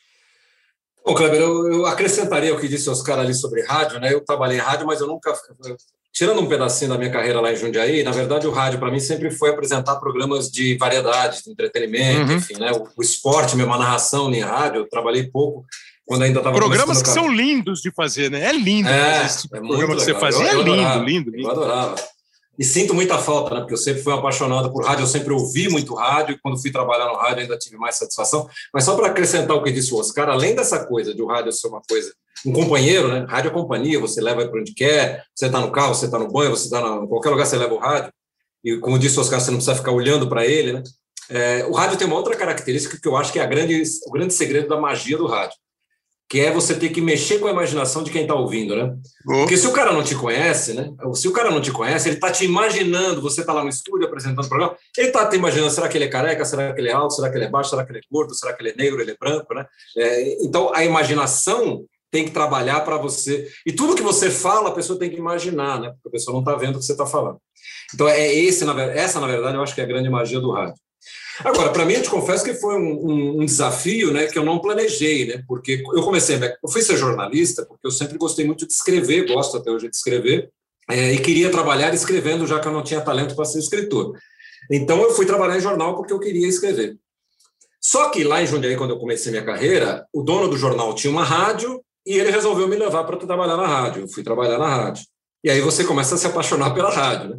Bom, Kleber, eu acrescentaria o que disse o Oscar ali sobre rádio, né? Eu trabalhei em rádio, mas eu nunca... Tirando um pedacinho da minha carreira lá em Jundiaí, na verdade o rádio para mim sempre foi apresentar programas de variedade, de entretenimento, enfim, né? O esporte, mesmo a narração em rádio, eu trabalhei pouco quando ainda estava... Programas que são lindos de fazer, né? É lindo fazer esse tipo de programa que você fazia, lindo. Eu adorava. E sinto muita falta, né? Porque eu sempre fui apaixonado por rádio, eu sempre ouvi muito rádio, e quando fui trabalhar no rádio ainda tive mais satisfação. Mas só para acrescentar o que disse o Oscar, além dessa coisa de o rádio ser uma coisa, um companheiro, né? Rádio é companhia, você leva para onde quer, você está no carro, você está no banho, você está em qualquer lugar, você leva o rádio. E como disse o Oscar, você não precisa ficar olhando para ele, né? O rádio tem uma outra característica que eu acho que é o grande segredo da magia do rádio, que é você ter que mexer com a imaginação de quem está ouvindo, né? Porque se o cara não te conhece, né? Se o cara não te conhece, ele está te imaginando, você está lá no estúdio apresentando o programa, ele está te imaginando, será que ele é careca, será que ele é alto, será que ele é baixo, será que ele é gordo, será que ele é negro, ele é branco, né? Então, a imaginação tem que trabalhar para você. E tudo que você fala, a pessoa tem que imaginar, né? Porque a pessoa não está vendo o que você está falando. Então, essa, na verdade, eu acho que é a grande magia do rádio. Agora, para mim, eu te confesso que foi um desafio, né, que eu não planejei, né, porque eu fui ser jornalista porque eu sempre gostei muito de escrever, gosto até hoje de escrever, e queria trabalhar escrevendo, já que eu não tinha talento para ser escritor. Então, eu fui trabalhar em jornal porque eu queria escrever. Só que lá em Jundiaí, quando eu comecei minha carreira, o dono do jornal tinha uma rádio e ele resolveu me levar para trabalhar na rádio. Eu fui trabalhar na rádio. E aí você começa a se apaixonar pela rádio, né?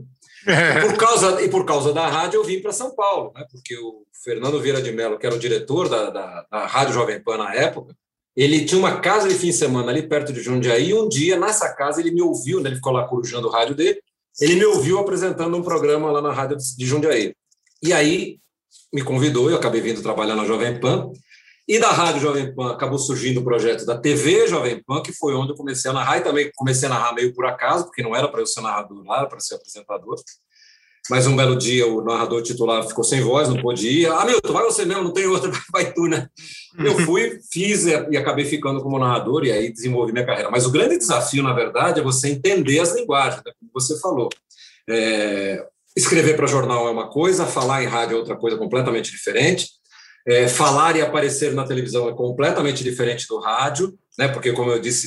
E por causa da rádio eu vim para São Paulo, né? Porque o Fernando Vieira de Mello, que era o diretor da Rádio Jovem Pan na época, ele tinha uma casa de fim de semana ali perto de Jundiaí, e um dia, nessa casa, ele me ouviu, né? Ele ficou lá corujando o rádio dele, ele me ouviu apresentando um programa lá na rádio de Jundiaí. E aí me convidou, eu acabei vindo trabalhar na Jovem Pan, e da Rádio Jovem Pan acabou surgindo o projeto da TV Jovem Pan, que foi onde eu comecei a narrar, e também comecei a narrar meio por acaso, porque não era para eu ser narrador lá, era para ser apresentador. Mas um belo dia o narrador titular ficou sem voz, não pôde ir. Milton, vai você mesmo, não tem outra, vai tu, né? Eu fui, fiz e acabei ficando como narrador, e aí desenvolvi minha carreira. Mas o grande desafio, na verdade, é você entender as linguagens, né? Como você falou. Escrever para jornal é uma coisa, falar em rádio é outra coisa completamente diferente. Falar e aparecer na televisão é completamente diferente do rádio, né? Porque, como eu disse,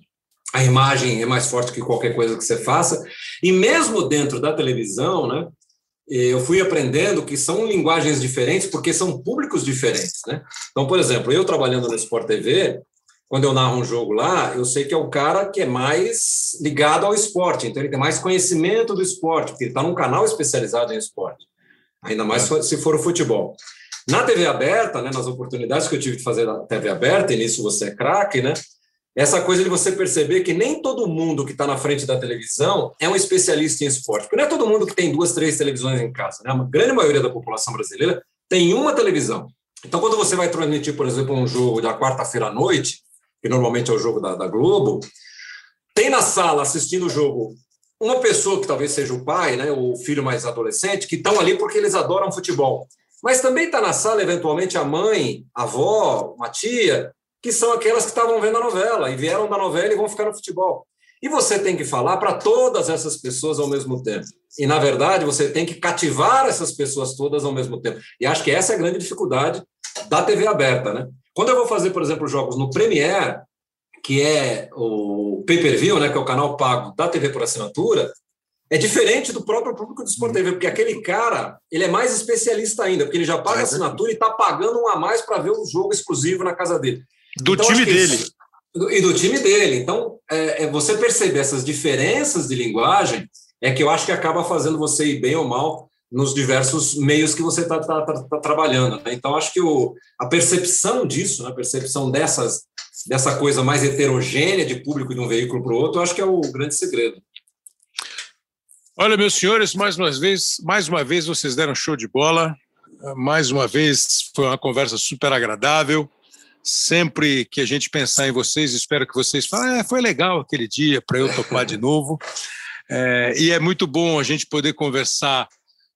a imagem é mais forte que qualquer coisa que você faça. E mesmo dentro da televisão, né, eu fui aprendendo que são linguagens diferentes porque são públicos diferentes, né? Então, por exemplo, eu trabalhando no Sport TV, quando eu narro um jogo lá, eu sei que é o cara que é mais ligado ao esporte, então ele tem mais conhecimento do esporte, porque ele está num canal especializado em esporte, ainda mais se for o futebol. Na TV aberta, né, nas oportunidades que eu tive de fazer na TV aberta, e nisso você é craque, né? Essa coisa de você perceber que nem todo mundo que está na frente da televisão é um especialista em esporte. Porque não é todo mundo que tem 2, 3 televisões em casa, né? A grande maioria da população brasileira tem uma televisão. Então, quando você vai transmitir, por exemplo, um jogo da quarta-feira à noite, que normalmente é o jogo da Globo, tem na sala assistindo o jogo uma pessoa que talvez seja o pai, né, o filho mais adolescente, que estão ali porque eles adoram futebol. Mas também está na sala, eventualmente, a mãe, a avó, uma tia, que são aquelas que estavam vendo a novela e vieram da novela e vão ficar no futebol. E você tem que falar para todas essas pessoas ao mesmo tempo. E, na verdade, você tem que cativar essas pessoas todas ao mesmo tempo. E acho que essa é a grande dificuldade da TV aberta, né? Quando eu vou fazer, por exemplo, jogos no Premiere, que é o pay-per-view, né, que é o canal pago da TV por assinatura, é diferente do próprio público do Sport TV, porque aquele cara, ele é mais especialista ainda, porque ele já paga a assinatura e está pagando um a mais para ver um jogo exclusivo na casa dele. Do time dele. E do time dele. Então, você perceber essas diferenças de linguagem é que eu acho que acaba fazendo você ir bem ou mal nos diversos meios que você está trabalhando, né? Então, acho que a percepção disso, né, a percepção dessa coisa mais heterogênea de público de um veículo para o outro, eu acho que é o grande segredo. Olha, meus senhores, mais uma vez vocês deram show de bola. Mais uma vez foi uma conversa super agradável. Sempre que a gente pensar em vocês, espero que vocês falem, foi legal aquele dia para eu topar de novo. E é muito bom a gente poder conversar,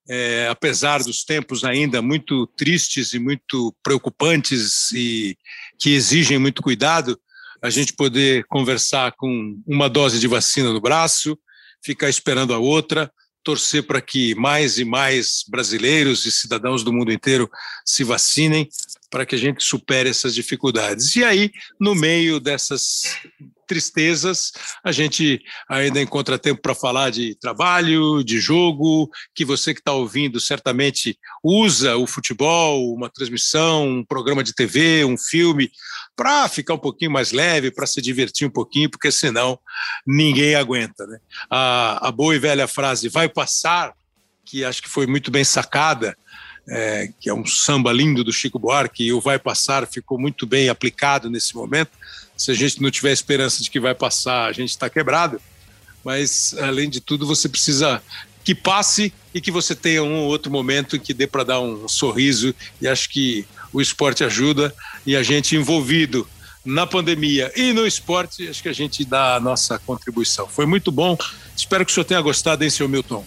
apesar dos tempos ainda muito tristes e muito preocupantes e que exigem muito cuidado, a gente poder conversar com uma dose de vacina no braço, ficar esperando a outra, torcer para que mais e mais brasileiros e cidadãos do mundo inteiro se vacinem, para que a gente supere essas dificuldades. E aí, no meio dessas tristezas, a gente ainda encontra tempo para falar de trabalho, de jogo, que você que está ouvindo certamente usa o futebol, uma transmissão, um programa de TV, um filme, para ficar um pouquinho mais leve, para se divertir um pouquinho, porque senão ninguém aguenta, né? A boa e velha frase "vai passar", que acho que foi muito bem sacada, que é um samba lindo do Chico Buarque, e o "vai passar" ficou muito bem aplicado nesse momento. Se a gente não tiver esperança de que vai passar, a gente está quebrado. Mas, além de tudo, você precisa que passe e que você tenha um ou outro momento que dê para dar um sorriso. E acho que o esporte ajuda, e a gente envolvido na pandemia e no esporte, acho que a gente dá a nossa contribuição. Foi muito bom. Espero que o senhor tenha gostado, hein, senhor Milton?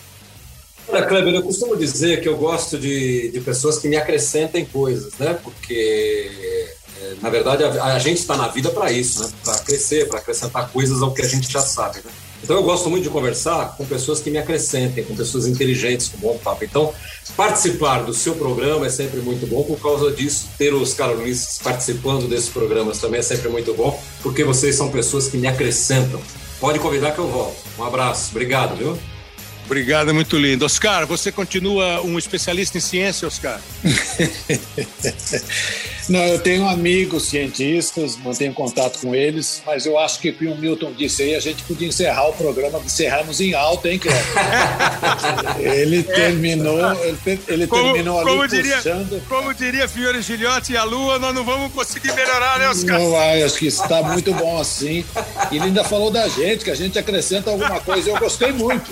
Olha, Kleber, eu costumo dizer que eu gosto de pessoas que me acrescentem coisas, né? Porque, na verdade, a gente está na vida para isso, né? Para crescer, para acrescentar coisas ao que a gente já sabe, né? Então, eu gosto muito de conversar com pessoas que me acrescentem, com pessoas inteligentes, com bom papo. Então, participar do seu programa é sempre muito bom. Por causa disso, ter os carolinistas participando desses programas também é sempre muito bom, porque vocês são pessoas que me acrescentam. Pode convidar que eu volto. Um abraço. Obrigado, viu? Obrigado, é muito lindo. Oscar, você continua um especialista em ciência, Oscar? Não, eu tenho amigos cientistas, mantenho contato com eles, mas eu acho que o que o Milton disse aí, a gente podia encerrar o programa, encerramos em alta, hein, Cleber? Ele terminou ali puxando. Como diria Fiore Gilhote e a Lua, nós não vamos conseguir melhorar, né, Oscar? Não vai, acho que está muito bom assim. E ele ainda falou da gente, que a gente acrescenta alguma coisa. Eu gostei muito.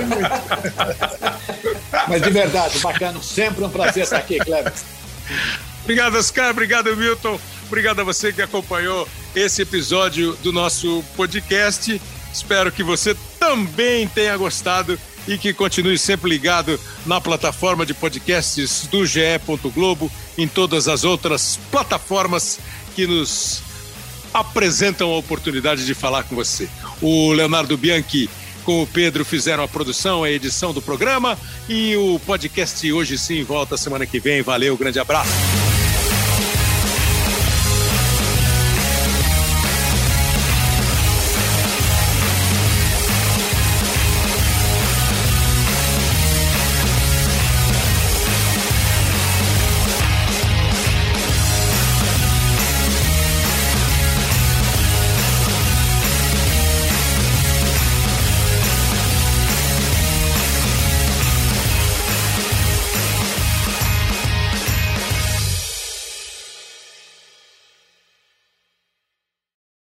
Mas de verdade, bacana, sempre um prazer estar aqui, Cleber. Obrigado, Oscar. Obrigado, Milton. Obrigado a você que acompanhou esse episódio do nosso podcast. Espero que você também tenha gostado e que continue sempre ligado na plataforma de podcasts do GE. Globo, em todas as outras plataformas que nos apresentam a oportunidade de falar com você. O Leonardo Bianchi com o Pedro fizeram a produção, a edição do programa, e o podcast Hoje Sim volta semana que vem. Valeu, grande abraço.